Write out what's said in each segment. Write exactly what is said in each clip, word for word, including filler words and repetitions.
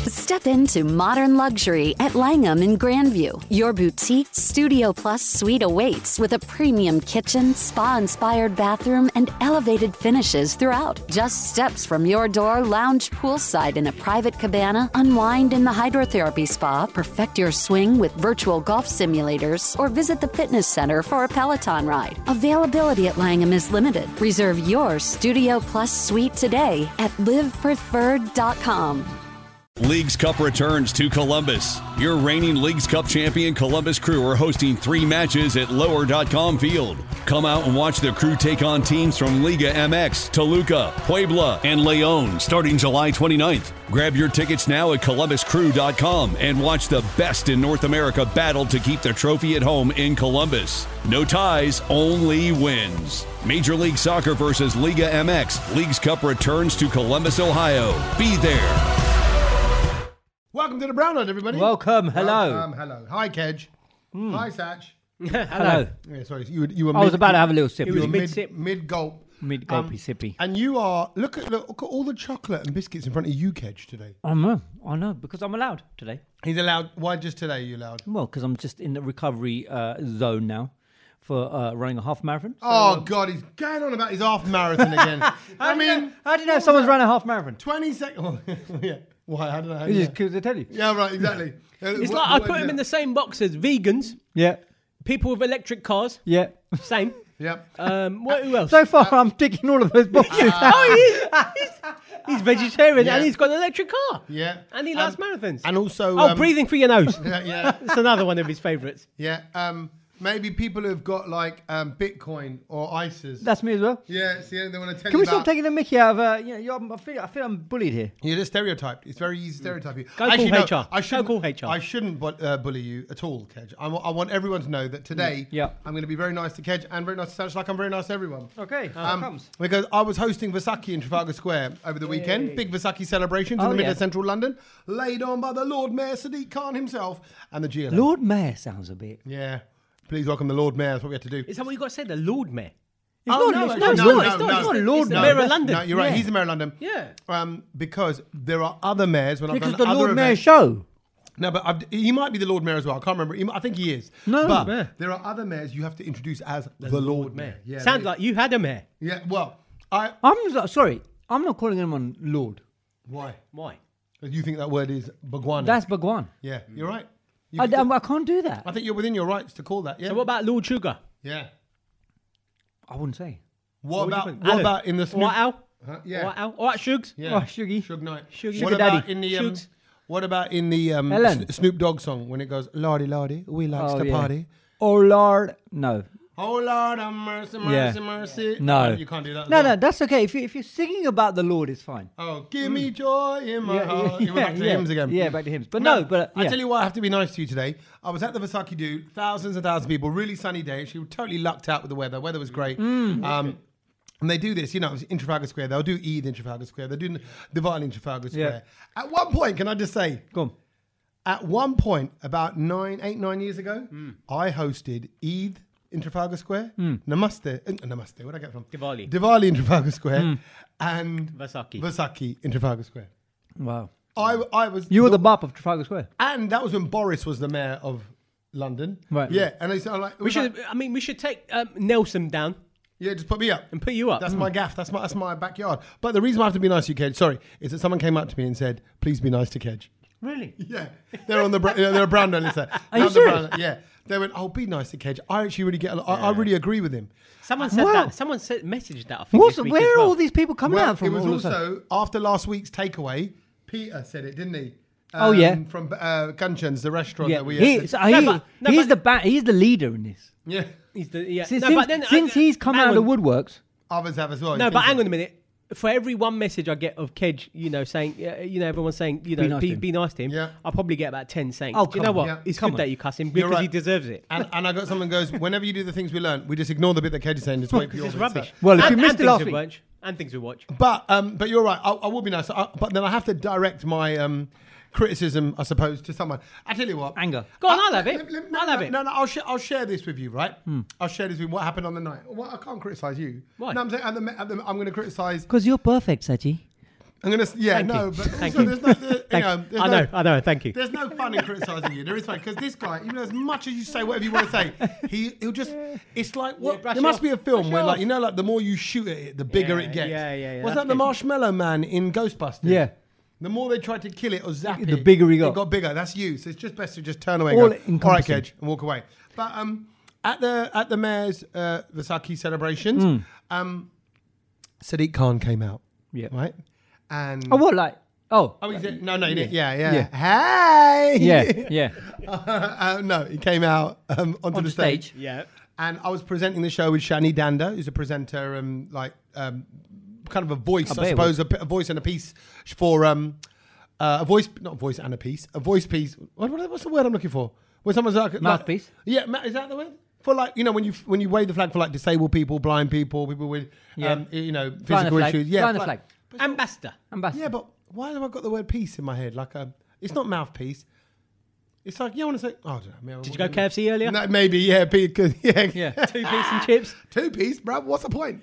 Step into modern luxury at Langham in Grandview. Your boutique Studio Plus suite awaits with a premium kitchen, spa-inspired bathroom, and elevated finishes throughout. Just steps from your door, lounge poolside in a private cabana, unwind in the hydrotherapy spa, perfect your swing with virtual golf simulators, or visit the fitness center for a Peloton ride. Availability at Langham is limited. Reserve your Studio Plus suite today at live preferred dot com. Leagues Cup returns to Columbus. Your reigning Leagues Cup champion Columbus Crew are hosting three matches at lower dot com Field. Come out and watch the Crew take on teams from Liga M X, Toluca, Puebla, and Leon starting July twenty-ninth. Grab your tickets now at columbus crew dot com and watch the best in North America battle to keep the trophy at home in Columbus. No ties, only wins. Major League Soccer versus Liga M X. Leagues Cup returns to Columbus, Ohio. Be there. Welcome to the Brownload, everybody. Welcome. Hello. Welcome. Hello. Hi, Kedge. Mm. Hi, Satch. Hello. Yeah, sorry, you were. You were I mid, was about to have a little sip. You were mid, mid-sip. mid gulp. Mid gulpy sippy. And you are. Look at look, look at all the chocolate and biscuits in front of you, Kedge, today. I know. I know because I'm allowed today. He's allowed. Why just today? Are you allowed? Well, because I'm just in the recovery uh, zone now for uh, running a half marathon. So, Oh uh, God, he's going on about his half marathon again. I mean, how do you know if someone's run a half marathon? twenty seconds. Yeah. Why? I don't know. How It's you just know. because they tell you. Yeah, right. Exactly. It's like I put him in the same box as vegans, Yeah. people with electric cars, Yeah. same. Yep. Um, what, who else? So far, I'm ticking all of those boxes. oh, he is. He's, he's vegetarian Yeah. and he's got an electric car. Yeah. And he loves Um, marathons. And also. oh, um, breathing through your nose. Yeah. Yeah. It's another one of his favourites. Yeah. Um. Maybe people who've got like um, Bitcoin or I S As. That's me as well. Yeah, see, they want to tell Can you we about... stop taking the mickey out of, uh, you know, you're, I, feel, I feel I'm bullied here. You're just stereotyped. It's very easy to stereotype you. Go call H R. I Go shouldn't, call H R. I shouldn't bu- uh, bully you at all, Kedge. I, w- I want everyone to know that today Yeah. I'm going to be very nice to Kedge and very nice to Satch, like I'm very nice to everyone. Okay, here Um, it comes. because I was hosting Versace in Trafalgar Square over the weekend. Big Versace celebrations in Oh, the middle yeah. of central London. Laid on by the Lord Mayor Sadiq Khan himself and the G L A. Lord Mayor sounds a bit... Yeah. Please welcome the Lord Mayor. That's what we have to do. Is that what you got to say? The Lord Mayor. It's Oh, not, no, it's no, not, no, Lord. no, It's not, no, it's not no. Lord It's the Mayor. Mayor of That's- London. No, you're right. Yeah. He's the Mayor of London. Yeah. Um, because there are other mayors when I've Because done the other Lord Mayor events. show. No, but I've, he might be the Lord Mayor as well. I can't remember. He, I think he is. No, but Mayor. there are other mayors you have to introduce as the, Lord Mayor. Yeah, Sounds they- like you had a mayor. Yeah. Well, I. I'm so- sorry. I'm not calling anyone Lord. Why? Why? Because you think that word is Bhagwan. That's Bhagwan. Yeah, you're right. You I, could- I, I can't do that. I think you're within your rights to call that. Yeah. So what about Lord Sugar? Yeah. I wouldn't say. What, What would you about put? what Alan. about in the Snoop? What Al? Huh? Yeah. What Al? All right, Shugs. Yeah. Oh, Shuggy. Suge Knight. Sugar- What Sugar about Daddy. in the um, Shugs. What about in the um, Helen. S- Snoop Dogg song when it goes Lordy Lordy, we likes Oh, to yeah. party. Oh, Lord. No. Oh Lord, have mercy, mercy, Yeah. mercy. No. you can't do that. as No, well. no, that's okay. If, you, if you're singing about the Lord, it's fine. Oh, give me joy in my Yeah, heart. yeah, You went back to yeah. hymns again. Yeah, back to hymns. But no, but, uh, I yeah. tell you what, I have to be nice to you today. I was at the Versace do, thousands and thousands of people, really sunny day. She was totally lucked out with the weather. Weather was great. Mm. Um, and they do this, you know, in Trafalgar Square. They'll do Eid in Trafalgar Square. They're doing Diwali in Trafalgar Square. At one point, can I just say, Go on. at one point, about nine, eight, nine years ago, I hosted Eid in Trafalgar Square. Namaste. Uh, namaste. Where'd I get it from? Diwali. Diwali in Trafalgar Square. And Versace. Versace in Trafalgar Square. Wow. I, I was. You were the bop of Trafalgar Square. And that was when Boris was the mayor of London. Right. Yeah. And I said, like, it We was should. like, I mean, we should take um, Nelson down yeah, just put me up. and put you up. That's my gaff. That's my that's my backyard. But the reason I have to be nice to you, Kedge, sorry, is that someone came up to me and said, "Please be nice to Kedge." Really? Yeah, they're on the br- yeah, they're a brown list. Are you serious? Yeah, they went, "Oh, be nice to Kedge." I actually really get. A lot, I, I really agree with him. Someone said Wow. that. Someone said messaged that. I think What's, this week where as are well. all these people coming Well, out from? it was all of a sudden? also after last week's takeaway. Peter said it, didn't he? Oh, yeah. from uh, Gunchans, the restaurant Yeah, that we. he, uh, so No, he- but- no, he's but- the ba- he's the leader in this. yeah, He's the, yeah. Since, no, since, but then, since uh, he's come hang out of the on. woodworks, others have as well. No, you but think hang so? on a minute. For every one message I get of Kedge, you know, saying, uh, you know, everyone's saying, you know, Be nice be, to him. be nice to him. Yeah. I'll probably get about ten saying, Oh, do you come know on. what? Yeah. It's Come good on. that you cuss him You're because right. he deserves it. And, and I got someone goes, whenever you do the things we learn, we just ignore the bit that Kedge is saying. Just wait for your It's bit. rubbish. So- Well, if and, you missed and it last things we week- watch, and things we watch. But um, but you're right. I, I will be nice. I, but then I have to direct my um, criticism, I suppose, to someone. I tell you what, anger. Go on, I- I'll have it. let- let- no, I'll have no, it. No, no, I'll share. I'll share this with you, right? I'll share this with you, what happened on the night. Well, I can't criticise you. Why? No, I'm saying at the, at the, I'm going to criticise. Because you're perfect, Sachi. I'm gonna. Yeah, Thank no, you. but Thank so you. there's no. There, you Thank- know, there's I no, know, I know. Thank you. There's no fun in criticising you. There is fun because this guy, even as much as you say whatever you want to say, he he'll just. It's like what? Yeah, brush there it must off. be a film Brush it where, like, off. you know, like the more you shoot at it, the bigger Yeah, it gets. yeah, yeah, yeah, Wasn't that's that the good. Marshmallow Man in Ghostbusters? Yeah. The more they tried to kill it or zap it, The bigger he got. It got bigger. That's you. So it's just best to just turn away. All and go, All right, encompassing. Kedge, and walk away. But um, at the at the mayor's uh, Versace celebrations, Hmm. um, Sadiq Khan came out. Yeah. Right. And Oh, what like? Oh, Oh, he did? No, no, he didn't. Yeah, yeah. Yeah. Hey! yeah, yeah. uh, no, he came out um, onto On the stage. stage. Yeah. And I was presenting the show with Shani Danda, who's a presenter, um, like um, kind of a voice, I I, bet it suppose, a, p- a voice and a piece for um, uh, a voice, not a voice and a piece, a voice piece. What, what, what's the word I'm looking for? When someone's like, like Mouthpiece? Yeah, ma- is that the word? For like, you know, when you when you wave the flag for like disabled people, blind people, people with, Yeah. um, you know, Flying the physical flag. issues. Yeah, Flying the fly- flag. Ambassador. Ambassador. Yeah, but why have I got the word piece in my head? Like a, it's not mouthpiece. It's like, you want to say, oh, I don't know. Did you go K F C earlier? No, maybe, yeah, Pete, 'cause- yeah. Yeah. Two piece and chips. Two piece, bro. What's the point?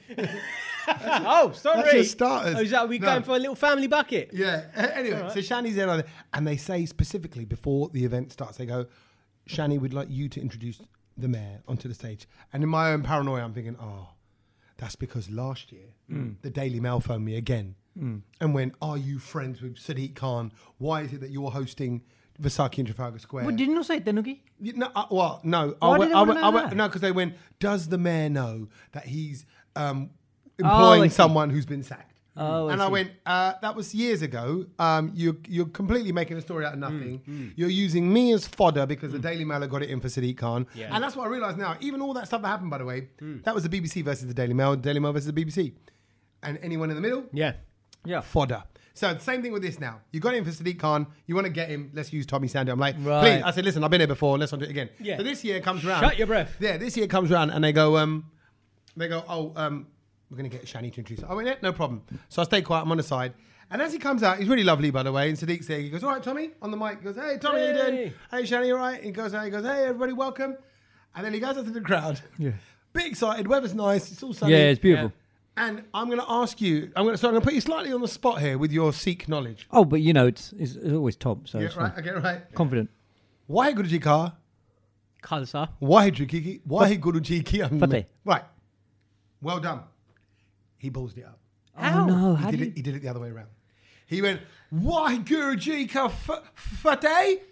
Oh, sorry. That's your starters. Oh, is that we No. going for a little family bucket? Yeah. A- Anyway, so Shani's there, like that, and they say specifically before the event starts, they go, Shani, we'd like you to introduce the mayor onto the stage. And in my own paranoia, I'm thinking, oh, that's because last year the Daily Mail phoned me again and went, are you friends with Sadiq Khan? Why is it that you're hosting Versace in Trafalgar Square? But didn't you say Tenuki? You- No, uh, well, no. Why I did went, they I wanna went, know I went, that? no, because they went, does the mayor know that he's um, Oh, I employing see. someone who's been sacked? Oh, I and I, see. went, uh, that was years ago. Um, you're, you're completely making a story out of nothing. You're using me as fodder because the Daily Mail had got it in for Sadiq Khan. Yeah. And that's what I realise now. Even all that stuff that happened, by the way, that was the B B C versus the Daily Mail, the Daily Mail versus the B B C. And anyone in the middle, Yeah. Yeah. fodder. So the same thing with this now. You got him for Sadiq Khan. You want to get him. Let's use Tommy Sandy. I'm like, Right. please. I said, listen, I've been here before. Let's not do it again. Yeah. So this year comes around. Shut your breath. Yeah, this year comes around and they go, um, they go, oh, um, we're going to get Shani to introduce. I went, yeah, no problem. So I stay quiet. I'm on the side. And as he comes out, he's really lovely, by the way. And Sadiq's there. He goes, all right, Tommy, on the mic. He goes, hey, Tommy, how you doing? Hey. Hey, Shani, all right? He goes, he goes, hey, everybody, welcome. And then he goes up to the crowd. Yeah. Bit excited. Weather's nice. It's all sunny. Yeah, it's beautiful. And I'm going to ask you, I'm going to, so I'm going to put you slightly on the spot here with your Sikh knowledge. Oh, but you know, it's it's, it's always Tom, so Yeah, it's right. fine. Okay, right. Confident. Waheguru Ji Ka, Khalsa. Waheguru Ji Ki, Waheguru Ji Ki. Fateh. Right. Well done. He ballsed it up. Oh no! He How did, did it, he did it the other way around. He went, Waheguru Ji Ka Fa- Fateh,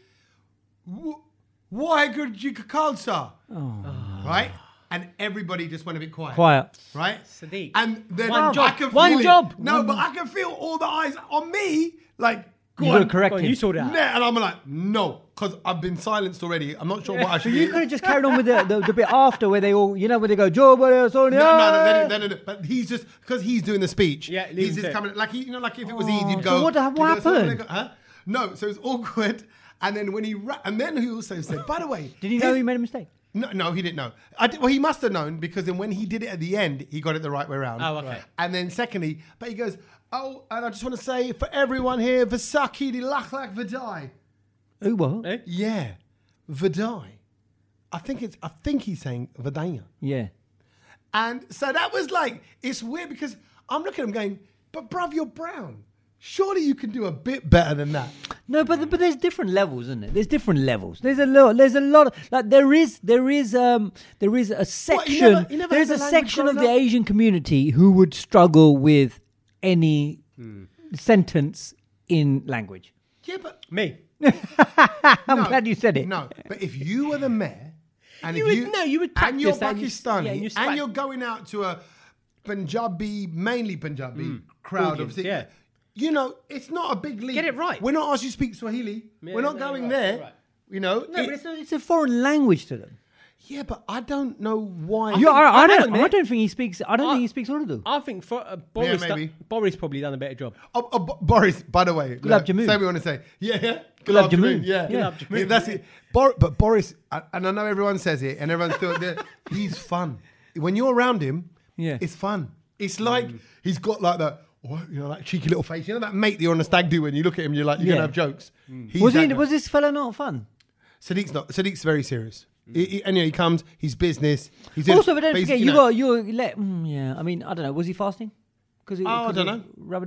Wa- Waheguru Ji Ka Khalsa. Right? And everybody just went a bit quiet. quiet? Right? Sadiq. And then One I job. can One feel it. job. No, but I can feel all the eyes on me. Like, go You on. got to correct Go on, him. you sorted it out. Yeah, and I'm like, no, because I've been silenced already. I'm not sure what I So should you do. could have just carried on with the, the, the bit after where they all, you know, where they go, Joe, what else on No, no, no, no, no, no, no. But he's just because he's doing the speech. Yeah, leave he's him just to it. coming like he, you know, like if it was Oh, Eid, you'd so go. what ha- what you know, so when happened? they go, huh? No, so it was awkward. And then when he ra- and then he also said, by the way, Did he know his- he made a mistake? No, no, he didn't know. I did, well, he must have known because then when he did it at the end, he got it the right way around. Oh, okay. And then secondly, but he goes, oh, and I just want to say for everyone here, Vasaki di Lach Lach Vadai. Who what? Eh? Yeah, Vadai. I think it's. I think he's saying Vadaya. Yeah. And so that was like, it's weird because I'm looking at him going, but bruv, you're brown. Surely you can do a bit better than that. No, but but there's different levels, isn't it? There's different levels. There's a lot. There's a lot. Of, like there is there is um there is a section. never- you never there's had a the language section of growing the up? Asian community who would struggle with any sentence in language. Yeah, but Me. I'm no, glad you said it. No, but if you were the mayor, and You if would- you no, you would and you're practice that and Pakistani, you- yeah, and you and swag- you're going out to a Punjabi, mainly Punjabi crowd Audience, of yeah. you know, it's not a big league. Get it right. We're not asking you to speak Swahili. Yeah, We're not no, going right, there. right. You know, No, It- but it's a, it's a foreign language to them. yeah, but I don't know why. You, I, I hang don't. on a minute. I don't think he speaks. I don't I- think he speaks Urdu. I think for, uh, Boris, maybe. do- Boris probably done a better job. Oh, oh, Bo- Boris, by the way, Gulab look, Jamun. say what we want to say. Yeah, yeah. Gulab Jamun. Yeah, Yeah. Gulab Jamun. Yeah, that's it. Bor- but Boris, I- and I know everyone says it, and everyone's still there. He's fun. When you're around him, Yeah. it's fun. It's like he's got like that, oh, you know, like cheeky little face. You know that mate that you're on a stag do when you look at him, you're like, you're Yeah. gonna have jokes. He's Was that he? guy. Was this fella not fun? Sadiq's not. Sadiq's very serious. He, he, and you know, he comes. He's business. He's doing- Also, but don't he's, forget, you know- got you let. Mm, yeah, I mean, I don't know. Was he fasting? Because Oh, I don't know. Ramadan.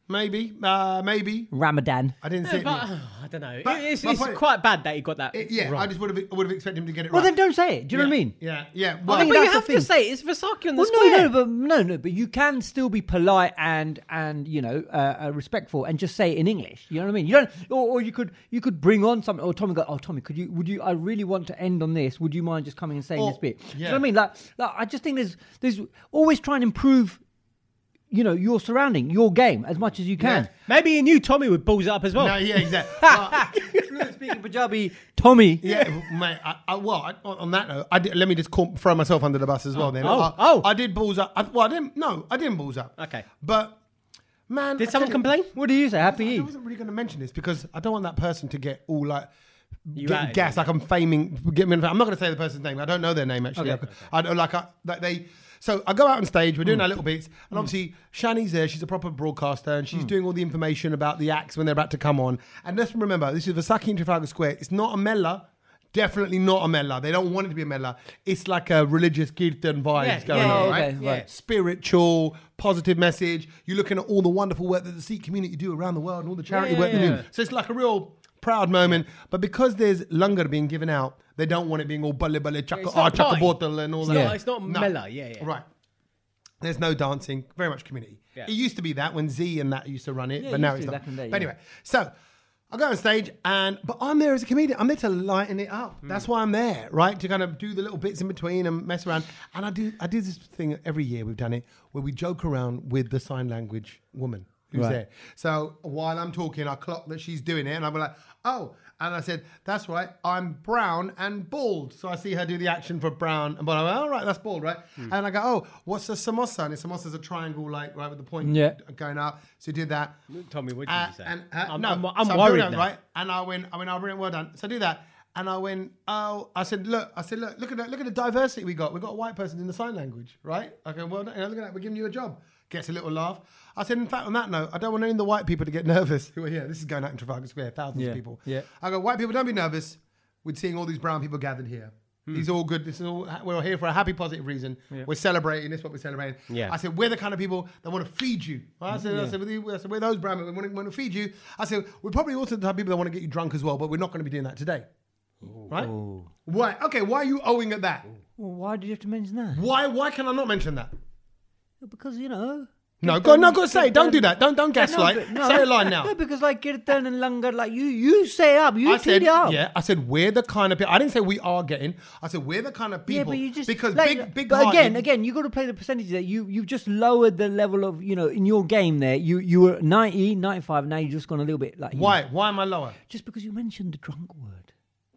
maybe, uh, maybe. Ramadan. I didn't Yeah, say it. but, uh, I don't know. But it's my it's point- quite bad that he got that. It- yeah, wrong. I just would have would have expected him to get it Well, right. then don't say it. Do you know what I Yeah, mean? Yeah, yeah. I Well, think but you that's the have to thing. say it. It's Versace on the Well, square. no, no, but no, no, but you can still be polite and and you know uh, uh, respectful and just say it in English. You know what I mean? You don't, or, or you could you could bring on something. Or Tommy go, oh Tommy, could you would you? I really want to end on this. Would you mind just coming and saying Or- this bit? Do you yeah. know what I mean? Like, like I just think there's there's always try and improve. You know your surrounding, your game as much as you can. Yeah. Maybe he knew Tommy would balls it up as well. No, yeah, exactly. Well, Fluent speaking Punjabi, Tommy. yeah, mate. I, I, well, I, on that note, I did, let me just call, throw myself under the bus as well. Then, oh, I, oh. I did balls up. I, well, I didn't. No, I didn't balls up. Okay. but man, Did I someone tell you- complain? What do you say? Happy I Eid. wasn't really going to mention this because I don't want that person to get all like You get outed gas. them. Like I'm faming. Get me. I'm not going to say the person's name. I don't know their name actually. Okay. I, I don't like I, like they. So I go out on stage. We're Hmm. doing our little bits, and obviously Shani's there. She's a proper broadcaster, and she's doing all the information about the acts when they're about to come on. And let's remember, this is Versace in Trafalgar Square. It's not a Mela. Definitely not a Mela. They don't want it to be a Mela. It's like a religious kirtan vibes Yeah, going yeah, on, yeah, right? okay, yeah. right. Spiritual, positive message. You're looking at all the wonderful work that the Sikh community do around the world and all the charity Yeah, work they yeah, do. yeah. So it's like a real proud moment. But because there's langar being given out, they don't want it being all balle balle, chaka, it's ah, not chaka party. bottle and all It's that. not- it's not Mela, yeah, yeah. Right. There's no dancing, very much community. Yeah. It used to be that when Z and that used to run it, Yeah, but it now used it's to not. back in the day, But yeah. anyway, so I go on stage and, but I'm there as a comedian. I'm there to lighten it up. Hmm. That's why I'm there, right? To kind of do the little bits in between and mess around. And I do, I do this thing every year. We've done it where we joke around with the sign language woman who's Right. there. So while I'm talking, I clock that she's doing it, and I'm like, oh. And I said, that's right, I'm brown and bald. So I see her do the action for brown and bald. I'm like, all right, that's bald, right? Hmm. And I go, oh, what's a samosa? And a samosa's a triangle, like, right, with the point Yeah. going up. So you did that. Tommy, what did Uh, you say? and, uh, I'm, no, I'm, I'm so I'm worried doing that, now. right? And I went, I went, oh, brilliant, well done. So I do that. And I went, oh, I said, look, I said, look, look at that, look at the diversity we got. We got a white person in the sign language, right? I go, well, you know, look at that, we're giving you a job. Gets a little laugh. I said, in fact, on that note, I don't want any of the white people to get nervous who are here. This is going out in Trafalgar Square, thousands Yeah, of people. yeah. I go, white people, don't be nervous with seeing all these brown people gathered here. These are all good. This is all. We're here for a happy, positive reason. We're celebrating. This is what we're celebrating. Yeah. I said, we're the kind of people that want to feed you. I said, I said, with you- I said, we're those brown people. We want to, want to feed you. I said, we're probably also the type of people that want to get you drunk as well, but we're not going to be doing that today. Right? Why? Okay. Why are you owing at that? Well, why did you have to mention that? Why? Why can I not mention that? Because you know. No, go. No, go say. it. Don't do that. Don't. Don't gaslight. No, but- Say a line now. No, because like Kirtan and Langar, like you, you say it up, you I clean said, it up. yeah. I said we're the kind of people. I didn't say we are getting. I said we're the kind of people. Yeah, but you just because like, big, big. But again, again, you got to play the percentage that you you've just lowered the level of you know in your game there. You you were ninety, ninety-five. Now you've just gone a little bit like you Why? know, Why am I lower? just because you mentioned the drunk word.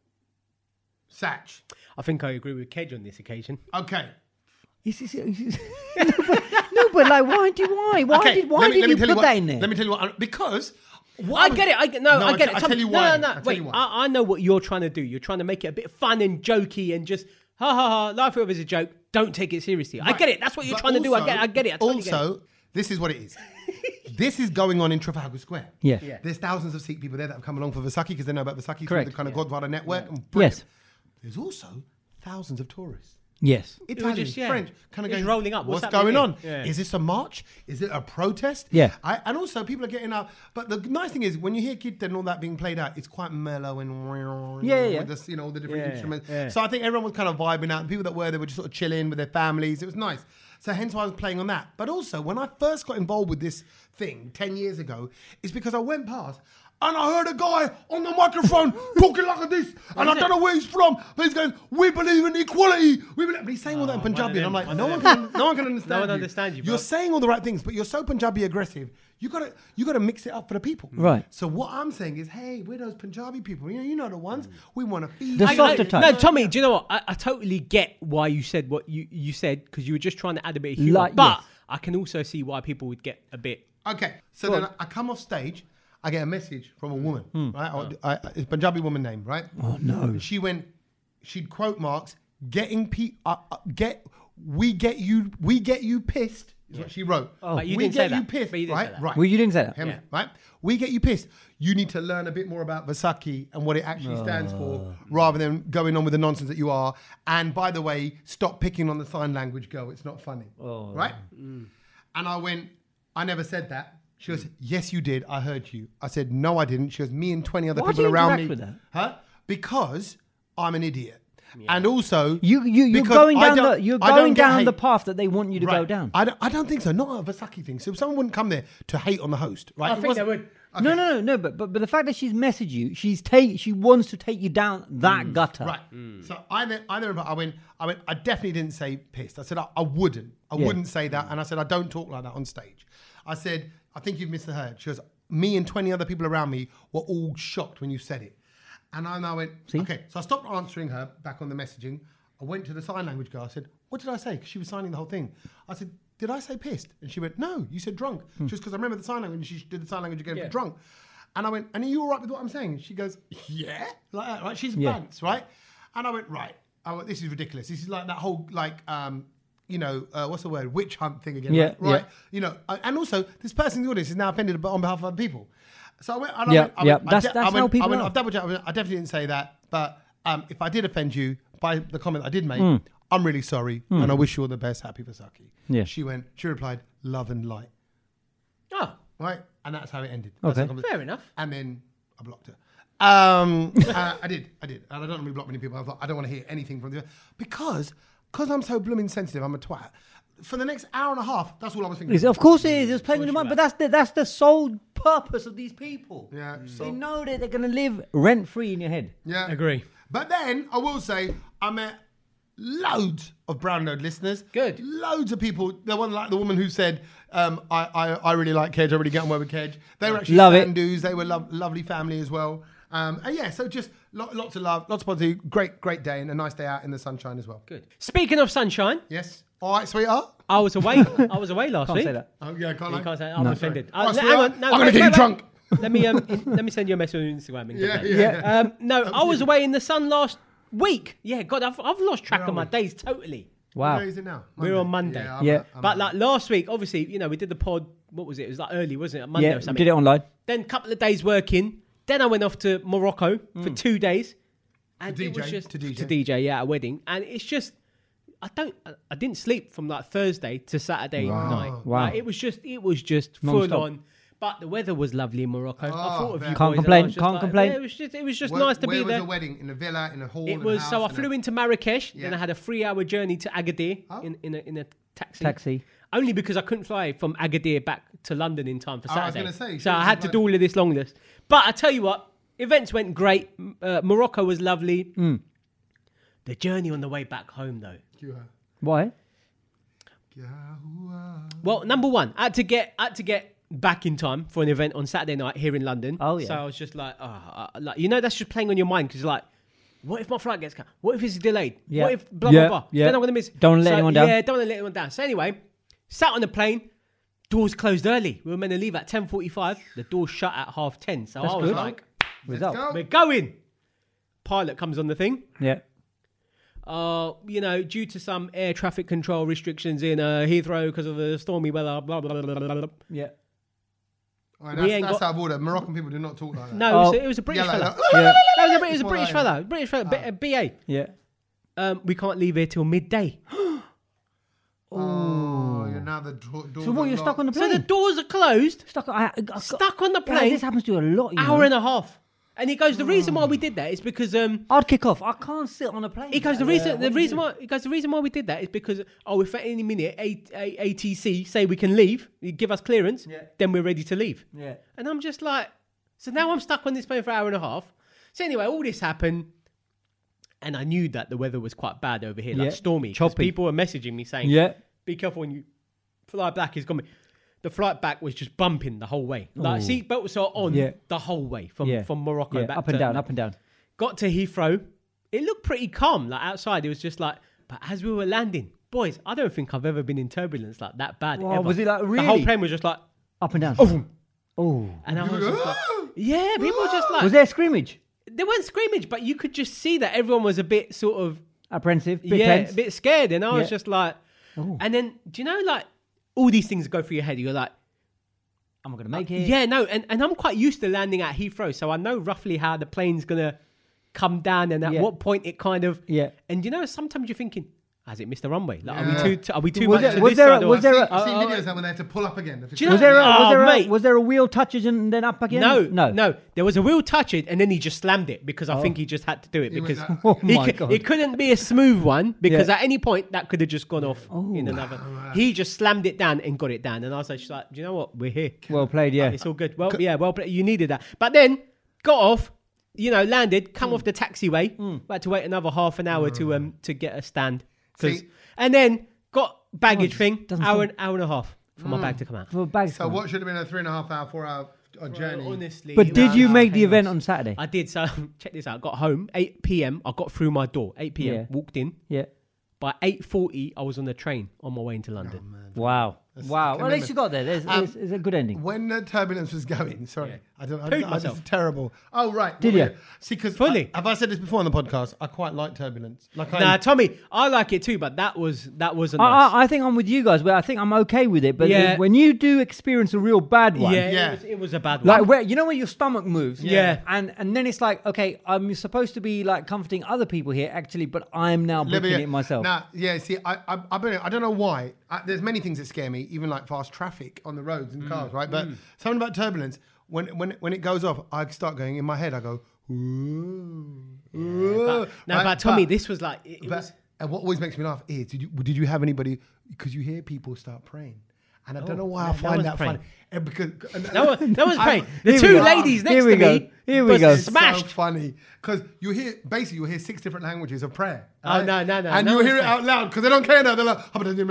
Satch. I think I agree with Kedge on this occasion. Okay. It's, it's, it's, no, but, no, but like, why did why why okay. did why let me, did let me you tell put what, that in there? Let me tell you what. I- Because. what I was- get it. I get, no, I get I, it. I Tom- tell you no, why. No, I no, tell Wait, you why. I, I know what you're trying to do. You're trying to make it a bit fun and jokey and just ha ha ha. Laugh it up as a joke. Don't take it seriously. I Right. get it. That's what you're But trying to do. I also- get. I get it. I totally get it. also, this is what it is. This is going on in Trafalgar Square. Yeah. Yeah. There's thousands of Sikh people there that have come along for Versace because they know about Versace through Correct. the kind of Godfather network. And brilliant. Yes. There's also thousands of tourists. Yes. Italian, just, yeah, French, kind of it's going, rolling up. What's What's, happening going here? on? Yeah. Is this a march? Is it a protest? Yeah. I, and also, people are getting up. But the nice thing is, when you hear Kirtan and all that being played out, it's quite mellow and Yeah, yeah, yeah. with this, you know, all the different Yeah, instruments. yeah. So I think everyone was kind of vibing out. The people that were there were just sort of chilling with their families. It was nice. So hence why I was playing on that. But also, when I first got involved with this thing ten years ago, it's because I went past. And I heard a guy on the microphone talking like this, and I don't know where he's from, but he's going, "We believe in equality." We believe. But he's saying all that in Oh, one of Punjabi, and I'm them, like, one no of one them. can, no one can understand. No one you. understands you, You're bro. saying all the right things, but you're so Punjabi aggressive. You gotta, you gotta mix it up for the people. Right. So what I'm saying is, hey, we're those Punjabi people. You know, you know the ones we want to feed. The I- softer I- touch. No, Tommy, do you know what? I, I totally get why you said what you, you said because you were just trying to add a bit of humor. Like- but yes. I can also see why people would get a bit. Okay, so then I come off stage. I get a message from a woman, right? I, I, it's a Punjabi woman name, right? Oh no. She went. She'd quote marks. Getting pe- uh, uh, get. We get you. We get you pissed. Is what she wrote. Oh. But you we didn't get say you that. pissed, But you didn't right? say that. Right. Well, you didn't say that. Hear me, Yeah. right? We get you pissed. You need to learn a bit more about Versace and what it actually stands Oh. for, rather than going on with the nonsense that you are. And by the way, stop picking on the sign language girl. It's not funny, Oh. right? And I went, I never said that. She goes, yes, you did. I heard you. I said, no, I didn't. She goes, me and twenty other Why do people you around interact me. with her? Huh? Because I'm an idiot. And also, You you you're because going I down don't- the you're I don't going get down hate. the path that they want you to go Right. down. I don't, I don't think so. Not a Vasaki thing. So someone wouldn't come there to hate on the host, right? I It think they wasn't- would. Okay. No, no, no, no. But but but the fact that she's messaged you, she's take she wants to take you down that gutter. Right. So I then, I then, I went, I went, I definitely didn't say pissed. I said, I, I wouldn't. I Yeah. wouldn't say that. And I said, I don't talk like that on stage. I said, I think you've misheard. She goes, me and twenty other people around me were all shocked when you said it. And I, and I went, See? okay. So I stopped answering her back on the messaging. I went to the sign language girl. I said, what did I say? Because she was signing the whole thing. I said, did I say pissed? And she went, no, you said drunk. Just because I remember the sign language, she did the sign language again Yeah. for drunk. And I went, and are you all right with what I'm saying? She goes, yeah. Like that, right? She's Yeah. bants, right? And I went, right. I went, this is ridiculous. This is like that whole, like, um, you know, uh, what's the word? Witch hunt thing again. Yeah, right? right? yeah. You know, uh, and also, this person in the audience is now offended on behalf of other people. So I went, and I Yeah, went, I yeah. went, I That's- de- that's I went, how people I went, are. I've double checked. I, went, I definitely didn't say that. But um, if I did offend you by the comment I did make, I'm really sorry. And I wish you all the best. Happy Vasaki. Yeah. She went, she replied, love and light. Oh, Right? And that's how it ended. That's Okay. the conversation. fair enough. And then I blocked her. Um, uh, I did, I did. And I don't normally block many people. I thought, I don't want to hear anything from the because because I'm so blooming sensitive, I'm a twat. For the next hour and a half, that's all I was thinking. Is- Of course it is. It's playing on your mind, but that's the that's the sole purpose of these people. Yeah, They so, know that they're going to live rent free in your head. yeah. Agree. But then I will say I met loads of Brown Road listeners. Good. Loads of people. The one like the woman who said, um, I, I, I really like Kedge, I really get on well with Kedge. They were actually Love it. Sandus. They were lo- lovely family as well. Um, and yeah, so just lo- lots of love, lots of positivity. Great, great day and a nice day out in the sunshine as well. Good. Speaking of sunshine, Yes. All right, sweetheart. I was away. I was away last Can't week. say that. Oh, yeah, can't You I? can't say I'm offended. All right, Uh, sweetheart. hang on, no, I'm going wait, to get wait, you wait. drunk. Let me um, in- let me send you a message on Instagram. And get Yeah, that. yeah, yeah. Um, no, I was away in the sun last week. Yeah, God, I've, I've lost track Where of are my we? days totally. Wow. What day is it now? We're on Monday. I'm- Yeah. I'm- But like last week, obviously, you know, we did the pod. What was it? It was like early, wasn't it? Monday Yeah, or something. did it online. Then a couple of days working. Then I went off to Morocco for two days. And To it was D J, just to D J. to D J, yeah, at a wedding. And it's just, I don't, I- I didn't sleep from like Thursday to Saturday night. Wow. Like, it was just, it was just full Non-stop. on. But the weather was lovely in Morocco. I thought of fair. you Can't boys, complain, and I was just can't like, complain. yeah, it was just, it was just Where, nice to where be was there. the wedding? In a villa, in a hall? It in a was house, so I in flew a... into Marrakesh, then Yeah. I had a three-hour journey to Agadir Oh. in, in a in a taxi. Taxi. Only because I couldn't fly from Agadir back to London in time for Oh, I was Saturday. gonna say, so sure, I had to like- do all of this long list. But I tell you what, events went great. M- Uh, Morocco was lovely. The journey on the way back home, though. Why? Well, number one, I had to get I had to get back in time for an event on Saturday night here in London. Oh, yeah. So I was just like, oh, uh, like you know, that's just playing on your mind because like, what if my flight gets cut? What if it's delayed? Yeah. What if blah Yeah, blah blah? yeah. Then I'm gonna miss. Don't let so, anyone down. Yeah, don't want to let anyone down. So anyway, sat on the plane. Doors closed early. We were meant to leave at ten forty-five. The doors shut at half ten. So That's I was good. like, Result. go. we're going. Pilot comes on the thing. Yeah. Uh, you know, due to some air traffic control restrictions in uh, Heathrow because of the stormy weather, blah, blah, blah, blah, blah, blah. Yeah. All right, We that's ain't that's got- out of order. Moroccan people do not talk like that. No, it, was, Oh. it was a British Yeah, like fella. that. Yeah. No, it was a, it was a More British like- fella. British fella. B- uh, B A. Yeah. Um, we can't leave here till midday. Oh, you're now the do- doors So what? are You're stuck on the So plane. the doors are closed. stuck. I, I, I, Stuck on the Yeah, plane. this happens to you a lot. You Hour know. and a half. And he goes, the reason why we did that is because um, I'd kick off. I can't sit on a plane. he goes, the Uh, reason what the do you reason do? why he goes, the reason why we did that is because oh, if at any minute A- A- ATC say we can leave, you give us clearance, Yeah. then we're ready to leave. Yeah. And I'm just like, so now I'm stuck on this plane for an hour and a half. So anyway, all this happened, and I knew that the weather was quite bad over here, like Yeah. stormy. 'cause Choppy. People were messaging me saying, Yeah. be careful when you fly back. Is coming. The flight back was just bumping the whole way. Like seatbelts are on Yeah. the whole way from, Yeah. from Morocco Yeah. back Up and to down. Up and down. Got to Heathrow. It looked pretty calm. Like outside, it was just like. But as we were landing, boys, I don't think I've ever been in turbulence like that bad. Wow, ever. was it like The whole really? plane was just like. Up and down. Oh, Oh. and I was just like, yeah, people were just like. Was there a scrimmage? They weren't scrimmage, but you could just see that everyone was a bit sort of Apprehensive. Bit yeah, tense. a bit scared, and I was Yeah. just like. Oh. And then do you know like all these things go through your head? You're like. I'm not gonna make it. Yeah, no, and, and I'm quite used to landing at Heathrow, so I know roughly how the plane's gonna come down and at Yeah. what point it kind of. Yeah. And you know, sometimes you're thinking, Has it missed the runway? Like, Yeah. Are we too? T- are we too Was much? there- to was this there a- side or was what? there a- I've seen Oh, videos oh, now when they had to pull up again. Do you know- Was there a, was Oh, there a, mate. was there a wheel touches and then up again? No, no, no. There was a wheel touch it, and then he just slammed it because I think he just had to do it He was because that- Oh he my c- God. it couldn't be a smooth one because Yeah. at any point that could have just gone off Oh. in another. He just slammed it down and got it down, and I was like, just like, do you know what? We're here. Well played, yeah. It's all good. Well, yeah, well played. You needed that, but then got off. You know, landed, come off the taxiway. Mm. Had to wait another half an hour to um to get a stand, 'Cause- See- and then got baggage Oh, thing. doesn't Hour stop. and hour and a half for my bag to come out. For bags So coming. what should have been a three and a half hour, four hour uh, journey? Honestly, But it did was you make the chaos. event on Saturday? I did. So check this out. I got home eight p.m. I got through my door eight p.m. Yeah. Walked in. Yeah. By eight forty, I was on the train on my way into London. Wow. Wow. Well, at least you got there. There's, Um, there's, there's a good ending. When the turbulence was going, sorry, Yeah. I don't. I, Pooed I, I, myself. this is terrible. Oh right, Did Well, ya? yeah. See, because Fully. have I said this before on the podcast? I quite like turbulence. Like Nah, I, Tommy, I like it too, but that was that wasn't I, nice. I, I think I'm with you guys, but I think I'm okay with it. But Yeah. when you do experience a real bad one, yeah, Yeah. It, was, it was a bad one. like where you know when your stomach moves, Yeah. and and then it's like, okay, I'm supposed to be like comforting other people here, actually, but I'm now booking Libya- it myself. Nah, yeah. See, I, I, I've been, I don't know why. I, there's many things that scare me, even like fast traffic on the roads and cars, right? But something about turbulence. When when when it goes off, I start going in my head. I go, ooh, ooh. But, no, right? but Tommy, this was like it, it But, was. and what always makes me laugh is, did you did you have anybody? Because you hear people start praying, and I don't know why no, I no find one's that praying. funny. And because No one, no one's I- praying. The Here we two go. ladies next Here we to go. me Here we was go. smashed. so funny because you hear basically you hear six different languages of prayer. Oh, no, no, no, and no you hear one's it out loud because they don't care now. They're like,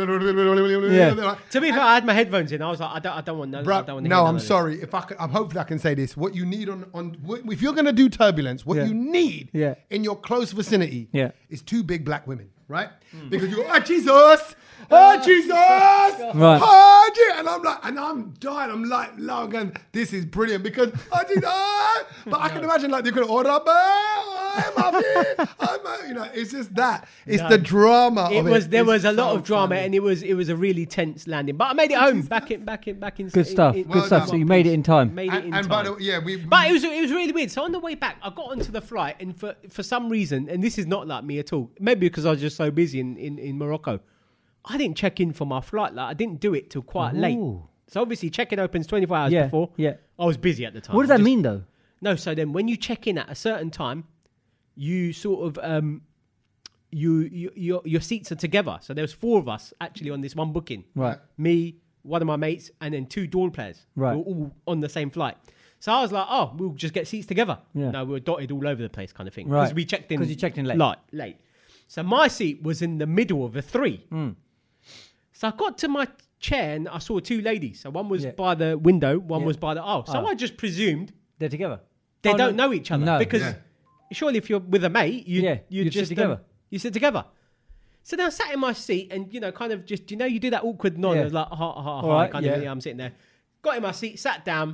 Yeah. They're like, To be fair, I had my headphones in. I was like, I don't, I don't want no. I Bruh, don't want to no, hear none I'm of this. sorry. If I could, I'm hopefully I can say this. What you need on on wh- if you're going to do turbulence, what Yeah. you need Yeah. in your close vicinity Yeah. is two big black women, right? Because you go, oh Jesus, oh Jesus, Right. oh Jesus, and I'm like, and I'm dying. I'm like, low going, this is brilliant because oh Jesus, oh. But I can imagine like they could order up, oh, I'm up here, I'm up. You know, it's just that. It's No. the drama. It of was it. there It's was a lot so of drama, funny. and it was it was a really tense landing. But I made it home, back in back in back in. Good stuff. in- in- Good Well stuff. done. So you made it in time. Made it And, in and by time. the way, yeah, we. But it was it was really weird. So on the way back, I got onto the flight, and for for some reason, and this is not like me at all. Maybe because I was just so busy in, in, in Morocco, I didn't check in for my flight. Like I didn't do it till quite late. Ooh. So obviously, check-in opens twenty-four hours Yeah, before. yeah. I was busy at the time. What does that Just- mean, though? No, so then when you check in at a certain time, you sort of um, you, you your your seats are together. So there was four of us actually on this one booking. Right. Me, one of my mates, and then two Dawn players. Right. We were all on the same flight. So I was like, oh, we'll just get seats together. Yeah. No, we were dotted all over the place, kind of thing. Right. Because we checked in. 'Cause you checked in late. Late. late. So my seat was in the middle of the three. Hmm. So I got to my chair and I saw two ladies. So one was Yeah. by the window, one Yeah. was by the aisle. So Oh. I just presumed They're together. they Oh, don't no. know each other No. because Yeah. surely if you're with a mate, you Yeah, you you'd sit just together. um, you sit together. So then I sat in my seat and you know, kind of just you know, you do that awkward nod, Yeah. of like ha ha ha, All right, kind yeah. of. Yeah, I'm sitting there, got in my seat, sat down,